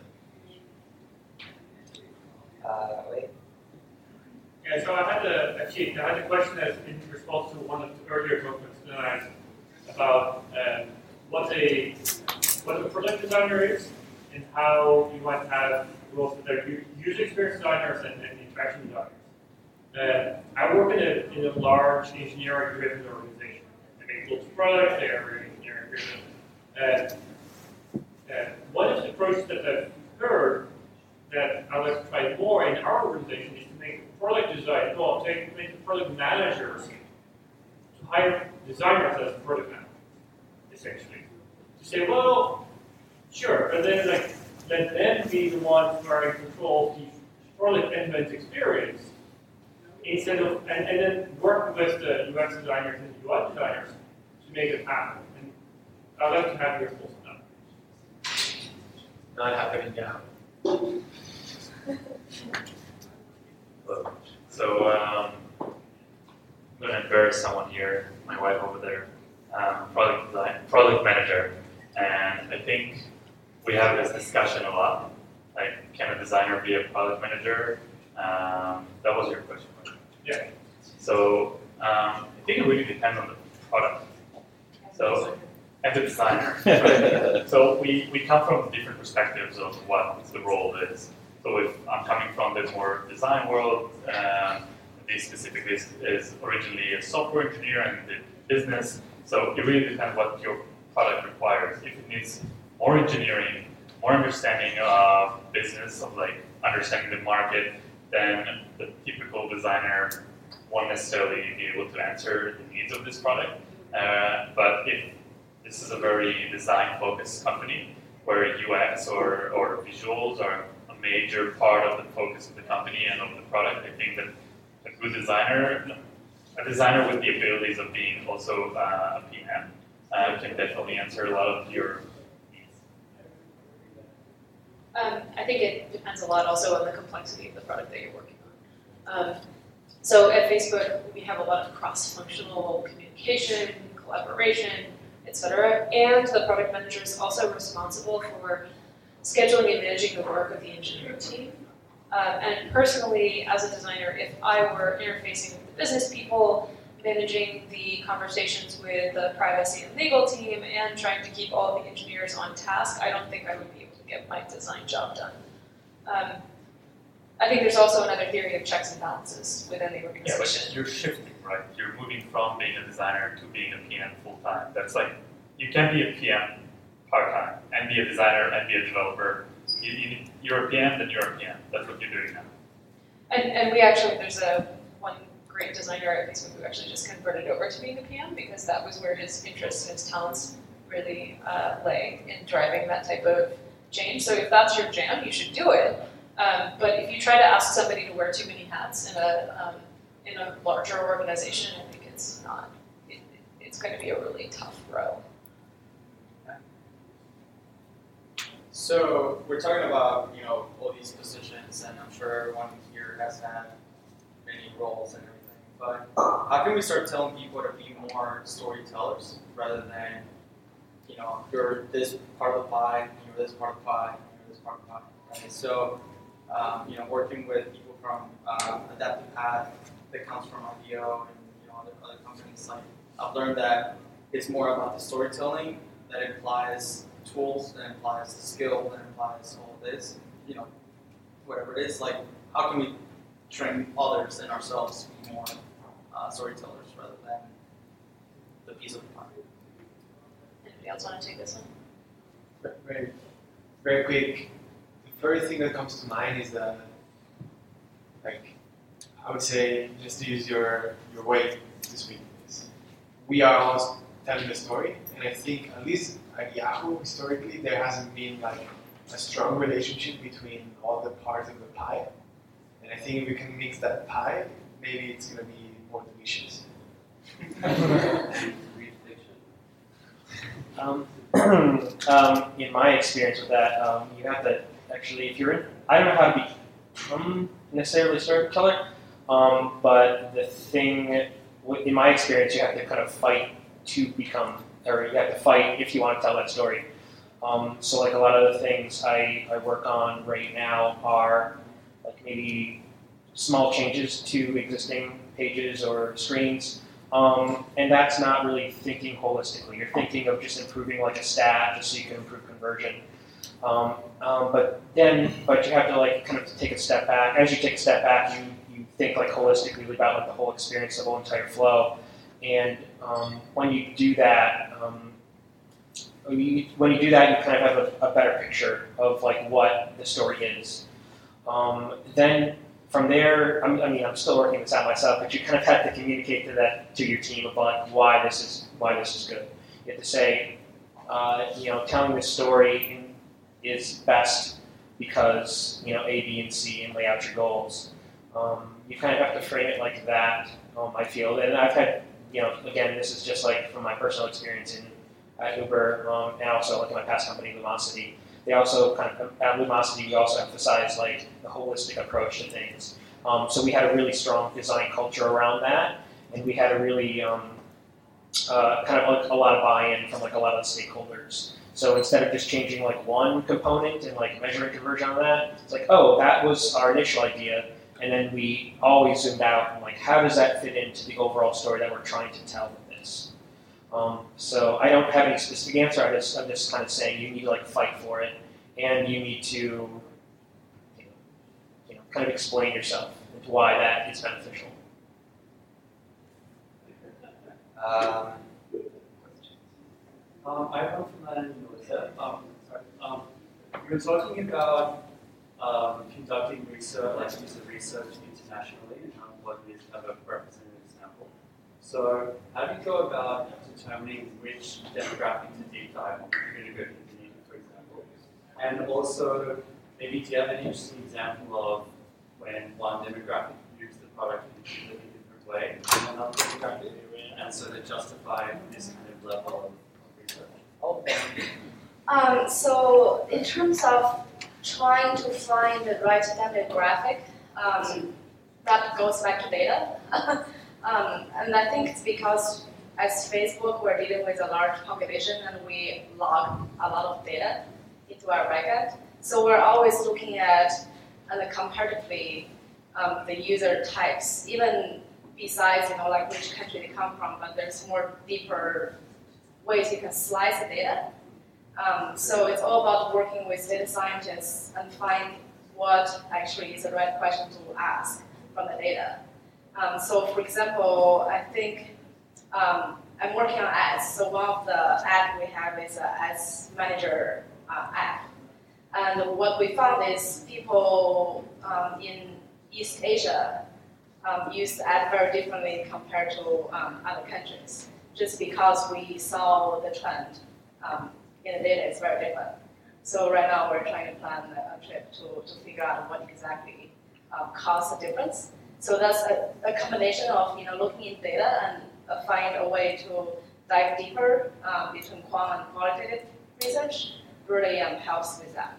Uh, wait. Yeah, so I had a, actually, I had a question as in response to one of the earlier comments that I asked about um, what a what a product designer is and how you might have roles that are user experience designers and, and interaction designers. Uh, I work in a, in a large engineering-driven organization. They make lots of products, they are very engineering-driven. Uh, uh, one of the approaches that I've heard that I would like to try more in our organization is to make product design, well, to make the product managers, to hire designers as product managers, essentially. To say, well, sure, but then like, let them be the ones who are in control of the product end-to-end experience, instead of, and, and then work with the U X designers and U I designers to make it happen. And I'd like to have your thoughts on that. Not happening now. So, um, I'm going to embarrass someone here, my wife over there, um, product design, product manager. And I think we have this discussion a lot. Like, can a designer be a product manager? Um, that was your question, right? Yeah. So um, I think it really depends on the product. So, and the designer. Right? So we, we come from different perspectives of what the role is. So if I'm coming from the more design world, um, this specifically is, is originally a software engineer and did business. So it really depends what your product requires. If it needs more engineering, more understanding of business, of like understanding the market, then the typical designer won't necessarily be able to answer the needs of this product. Uh, but if this is a very design-focused company where U X or, or visuals are a major part of the focus of the company and of the product, I think that a good designer, a designer with the abilities of being also uh, a P M, uh, can definitely answer a lot of your needs. Um, I think it depends a lot also on the complexity of the product that you're working on. Um, so at Facebook, we have a lot of cross-functional communication, collaboration, et cetera. And the product manager is also responsible for scheduling and managing the work of the engineering team. Uh, and personally, as a designer, if I were interfacing with the business people, managing the conversations with the privacy and legal team, and trying to keep all of the engineers on task, I don't think I would be able to get my design job done. Um, I think there's also another theory of checks and balances within the organization. Yeah, but you're shifting, right? You're moving from being a designer to being a P M full-time. That's like, you can be a P M part-time and be a designer and be a developer. You, you, you're a P M, then you're a P M. That's what you're doing now. And, and we actually, there's a one great designer at Facebook who actually just converted over to being a P M because that was where his interests and his talents really uh, lay in driving that type of change. So if that's your jam, you should do it. Um, but if you try to ask somebody to wear too many hats in a um, in a larger organization, I think it's not. It, it's going to be a really tough row. So we're talking about, you know, all these positions, and I'm sure everyone here has had many roles and everything. But how can we start telling people to be more storytellers rather than, you know, you're this part of the pie, you're this part of the pie, you're this part of the pie, right? So, um, you know, working with people from uh, Adaptive Path that comes from I D O and, you know, other, other companies, like, I've learned that it's more about the storytelling that implies tools, that implies the skill, that implies all of this, you know, whatever it is, like, how can we train others and ourselves to be more uh, storytellers rather than the piece of the pie? Anybody else want to take this one? Very, very quick. The first thing that comes to mind is that, like, I would say, just to use your, your way to speak this, we are all telling the story, and I think at least at Yahoo, historically, there hasn't been like a strong relationship between all the parts of the pie. And I think if we can mix that pie, maybe it's going to be more delicious. um, um, in my experience with that, um, you have to actually, if you're in, I don't know how to become necessarily a storyteller, um, but the thing, in my experience, you have to kind of fight to become, or you have to fight if you want to tell that story. Um, so like a lot of the things I, I work on right now are like maybe small changes to existing pages or screens. Um, and that's not really thinking holistically. You're thinking of just improving like a stat just so you can improve conversion. Um, um, but then, but you have to like kind of take a step back. As you take a step back, you, you think like holistically about like the whole experience, the whole entire flow. And um, when you do that, um, you, when you do that, you kind of have a, a better picture of like what the story is. Um, then from there, I'm, I mean, I'm still working this out myself, but you kind of have to communicate to that to your team about like why this is why this is good. You have to say, uh, you know, telling this story in, is best because you know A, B, and C, and lay out your goals. Um, you kind of have to frame it like that. Um, I feel, and I've had. You know, again, this is just like from my personal experience in at Uber, um, and also like in my past company, Lumosity. They also kind of at Lumosity, we also emphasize like the holistic approach to things. Um, so we had a really strong design culture around that, and we had a really um, uh, kind of like a lot of buy-in from like a lot of the stakeholders. So instead of just changing like one component and like measuring conversion on that, it's like, oh, that was our initial idea. And then we always zoomed out and like, how does that fit into the overall story that we're trying to tell with this? Um, so I don't have any specific answer. I just, I'm just kind of saying you need to like fight for it, and you need to, you know, you know kind of explain yourself and why that is beneficial. Um, Um, I come from an Melissa. Um, sorry. Um, you were talking about um, conducting research, like user research internationally, and how what is have a representative example. So, how do you go about determining which demographic to deep dive on Vinegar Infinity, for example? And also, maybe do you have an interesting example of when one demographic used the product in a completely different way than another demographic, and so to justify this kind of level of Um, so in terms of trying to find the right demographic, um, that goes back to data. um, and I think it's because as Facebook, we're dealing with a large population and we log a lot of data into our backend. So we're always looking at and comparatively um, the user types, even besides, you know, like which country they come from, but there's more deeper ways you can slice the data. Um, so it's all about working with data scientists and find what actually is the right question to ask from the data. Um, so for example, I think um, I'm working on ads. So one of the ads we have is an ads manager uh, app. And what we found is people um, in East Asia um, use the ad very differently compared to um, other countries, just because we saw the trend um, in the data is very different. So right now we're trying to plan a trip to, to figure out what exactly um, caused the difference. So that's a, a combination of, you know, looking in data and uh, find a way to dive deeper um, between quant and qualitative research really um, helps with that.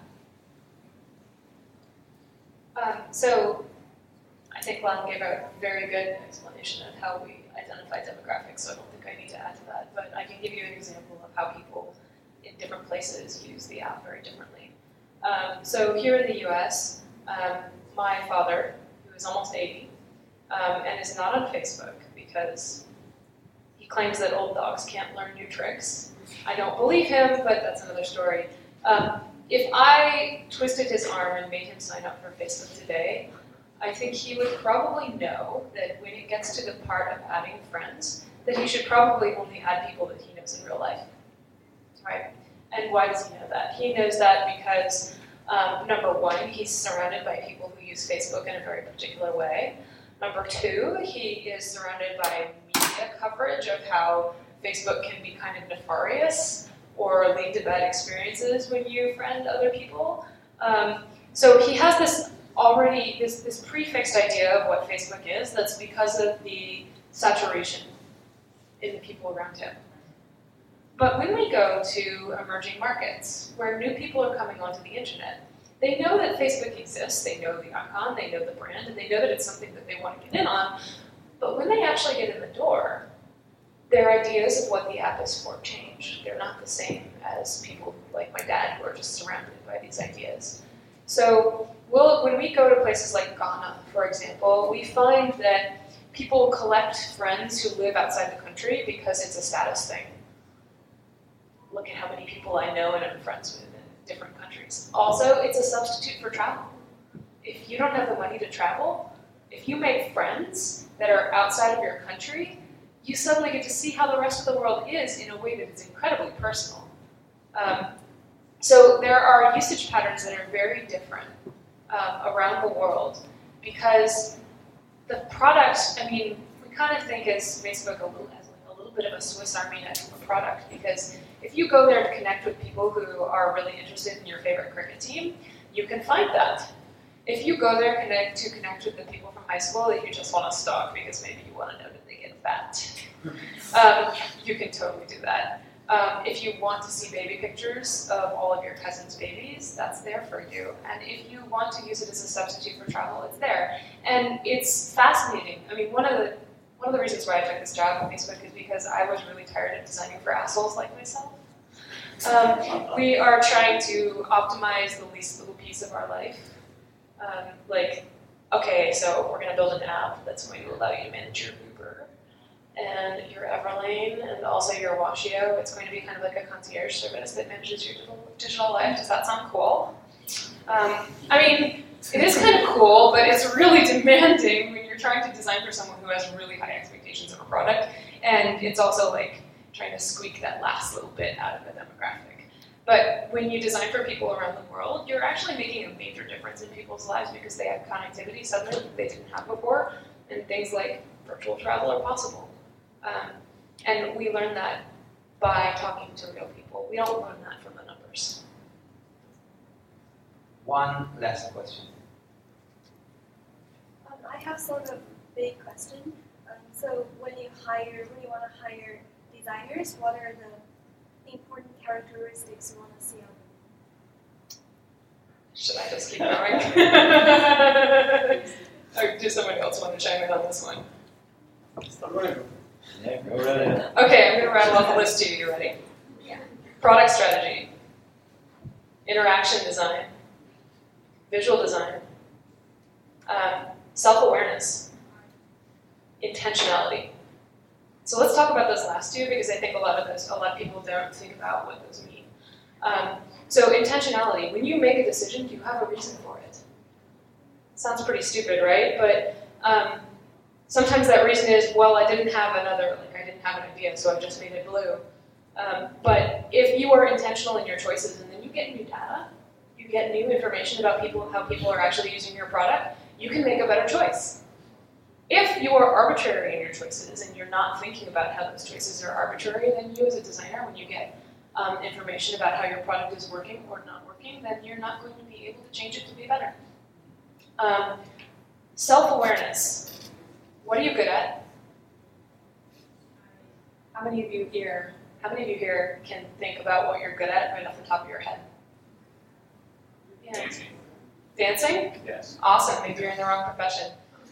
Um, so I think Lon gave a very good explanation of how we identify demographics, so I don't think I need to add to that, but I can give you an example of how people in different places use the app very differently. Um, so here in the U S, um, my father, who is almost eighty, um, and is not on Facebook because he claims that old dogs can't learn new tricks. I don't believe him, but that's another story. Um, if I twisted his arm and made him sign up for Facebook today, I think he would probably know that when it gets to the part of adding friends, that he should probably only add people that he knows in real life, right? And why does he know that? He knows that because, um, number one, he's surrounded by people who use Facebook in a very particular way. Number two, he is surrounded by media coverage of how Facebook can be kind of nefarious or lead to bad experiences when you friend other people. Um, so he has this already, this, this prefixed idea of what Facebook is that's because of the saturation in the people around him. But when we go to emerging markets, where new people are coming onto the internet, they know that Facebook exists, they know the icon, they know the brand, and they know that it's something that they want to get in on. But when they actually get in the door, their ideas of what the app is for change. They're not the same as people like my dad who are just surrounded by these ideas. So we'll, when we go to places like Ghana, for example, we find that people collect friends who live outside the country because it's a status thing. Look at how many people I know and I'm friends with in different countries. Also, it's a substitute for travel. If you don't have the money to travel, if you make friends that are outside of your country, you suddenly get to see how the rest of the world is in a way that is incredibly personal. Um, so there are usage patterns that are very different um, around the world because the product, I mean, we kind of think as Facebook a little, as like a little bit of a Swiss Army knife of a product because if you go there to connect with people who are really interested in your favorite cricket team, you can find that. If you go there connect, to connect with the people from high school that you just want to stalk because maybe you want to know that they get fat, um, you can totally do that. Um, if you want to see baby pictures of all of your cousins' babies, that's there for you. And if you want to use it as a substitute for travel, it's there. And it's fascinating. I mean, one of the one of the reasons why I took this job on Facebook is because I was really tired of designing for assholes like myself. Um, we are trying to optimize the least little piece of our life. Um, like, okay, so we're going to build an app that's going to allow you to manage your Uber and your Everlane and also your Washio. It's going to be kind of like a concierge service that manages your digital, digital life. Does that sound cool? Um, I mean, it is kind of cool, but it's really demanding when you're trying to design for someone who has really high expectations of a product. And it's also like trying to squeak that last little bit out of the demographic. But when you design for people around the world, you're actually making a major difference in people's lives because they have connectivity suddenly that they didn't have before, and things like virtual travel are possible. Um, and we learn that by talking to real people. We don't learn that from the numbers. One last question. Um, I have sort of a big question. Um, so when you hire, when you want to hire designers, what are the important characteristics you want to see on them? Should I just keep going? Or does somebody else want to chime in on this one? Yeah, go right ahead. Okay, I'm going to rattle off a list to you. You ready? Yeah. Product strategy, interaction design, visual design, um, self-awareness, intentionality. So let's talk about those last two because I think a lot of those, a lot of people don't think about what those mean. Um, so intentionality, when you make a decision, you have a reason for it. Sounds pretty stupid, right? But um, sometimes that reason is, well, I didn't have another, like I didn't have an idea, so I just made it blue. Um, but if you are intentional in your choices and then you get new data, you get new information about people, how people are actually using your product, you can make a better choice. If you are arbitrary in your choices and you're not thinking about how those choices are arbitrary, then you as a designer, when you get um, information about how your product is working or not working, then you're not going to be able to change it to be better. Um, self-awareness. What are you good at? How many of you here, how many of you here can think about what you're good at right off the top of your head? Yeah. Dancing. Dancing? Yes. Awesome. Maybe you're in the wrong profession.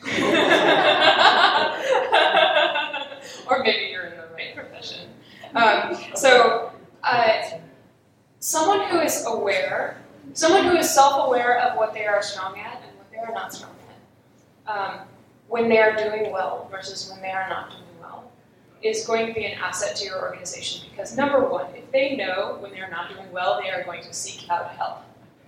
Or maybe you're in the right profession. Um, so, uh, someone who is aware, someone who is self-aware of what they are strong at and what they are not strong at, um, when they are doing well versus when they are not doing well, is going to be an asset to your organization because number one, if they know when they're not doing well, they are going to seek out help.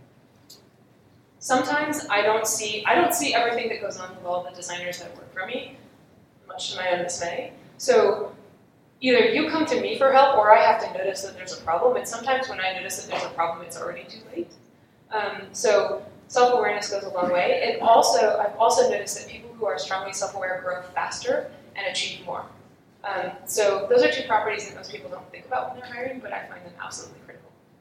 Sometimes I don't see I don't see everything that goes on with all the designers that work for me, much to my own dismay. So either you come to me for help or I have to notice that there's a problem, and sometimes when I notice that there's a problem, it's already too late. Um, so self-awareness goes a long way. It also I've also noticed that people who are strongly self-aware grow faster and achieve more. Um, so those are two properties that most people don't think about when they're hiring, but I find them absolutely critical.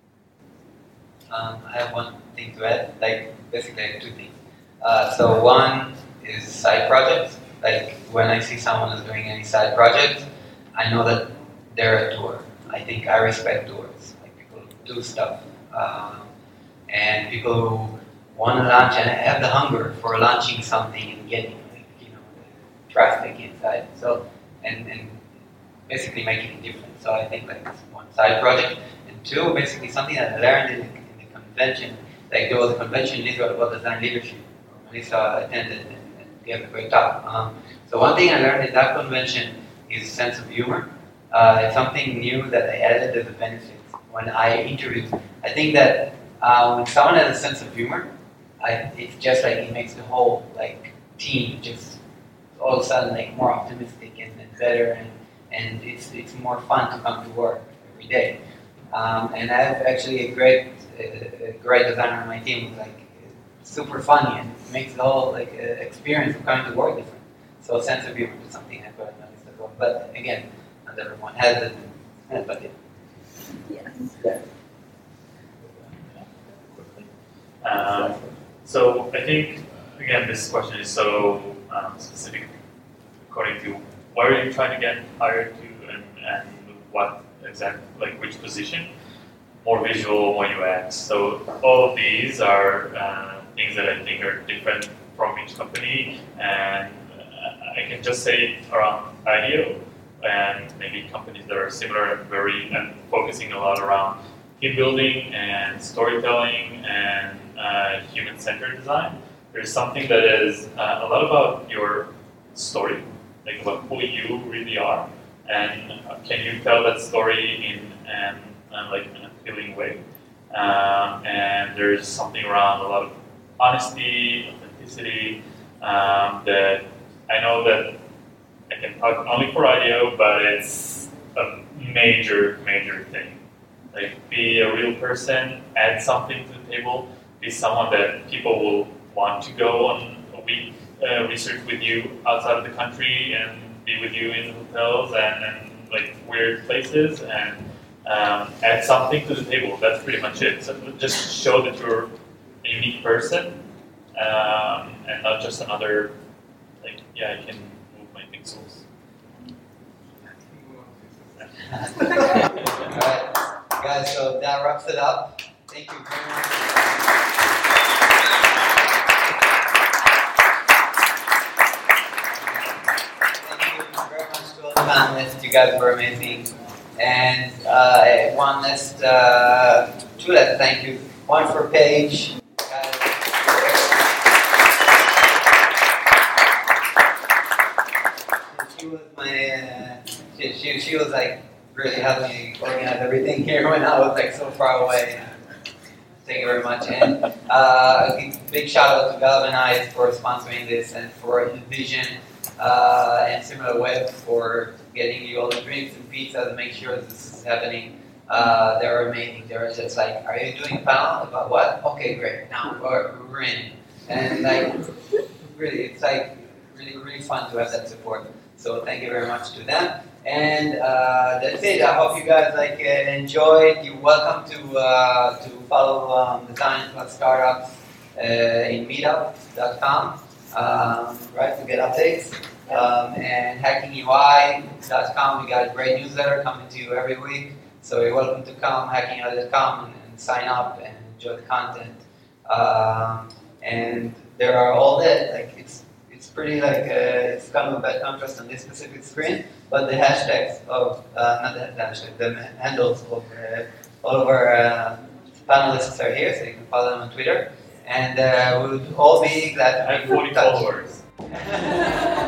Um, I have one thing to add, like basically I have two things. Uh, so one is side projects. Like when I see someone is doing any side project, I know that they're a doer. I think I respect doers. Like people who do stuff. Um, and people who want to launch and have the hunger for launching something and getting like, you know, traffic inside. So and, and basically making a difference. So I think like that's one side project. And two, basically something that I learned in the convention, like there was a convention in Israel about design leadership. Melissa attended and, and gave a great talk. Um, so one thing I learned in that convention is sense of humor. Uh, it's something new that I added as a benefit when I interviewed. I think that uh, when someone has a sense of humor, I, it's just like it makes the whole like team just all of a sudden like more optimistic and, and better, and, and it's it's more fun to come to work every day. Um, and I have actually a great a, a great designer on my team who's like super funny and it makes the whole like uh, experience of coming to work different. So sense of humor is something I've got to notice as well. But again, not everyone has it. But yeah. Yes. Yeah. Um, so I think again this question is so um, specific according to where are you trying to get hired to and, and what exact like which position. More visual, more U X. So all of these are uh, things that I think are different from each company, and uh, I can just say around IDEO and maybe companies that are similar and very and focusing a lot around team building and storytelling and uh, human-centered design, there's something that is uh, a lot about your story, like about who you really are, and uh, can you tell that story in an uh, like an appealing way. Um, and there's something around a lot of honesty, authenticity, um, that I know that I can talk only for audio, but it's a major, major thing. Like, be a real person, add something to the table, be someone that people will want to go on a week uh, research with you outside of the country and be with you in hotels and, and like weird places, and um, add something to the table. That's pretty much it. So just show that you're a unique person, um, and not just another, like, yeah, I can move my pixels. Alright, guys, so that wraps it up. Thank you very much. Thank you very much to all the panelists. You guys were amazing. And uh, one last, uh, two last thank you. One for Paige. She was my, uh, she, she, she was like really helping me organize everything here when I was like so far away. Thank you very much. And uh, a big shout out to Galvanize for sponsoring this, and for Envision uh, and SimilarWeb for getting you all the drinks and pizza to make sure this is happening. Uh, they're amazing. They're just like, are you doing a panel about what? Okay, great. Now we're, we're in. And like, really, it's like really, really fun to have that support. So thank you very much to them. And uh, that's it. I hope you guys like uh, enjoyed. You're welcome to uh, to follow um, Design Plus Startups uh, in meetup dot com, um, right, to get updates. Um, and hacking U I dot com, we got a great newsletter coming to you every week. So you're welcome to come, hacking U I dot com, and, and sign up and enjoy the content. Um, and there are all that, like it's it's pretty like, uh, it's kind of a bad contrast on this specific screen, but the hashtags of, uh, not the hashtag, the handles of uh, all of our uh, panelists are here, so you can follow them on Twitter. And uh, we would all be glad to I have forty followers.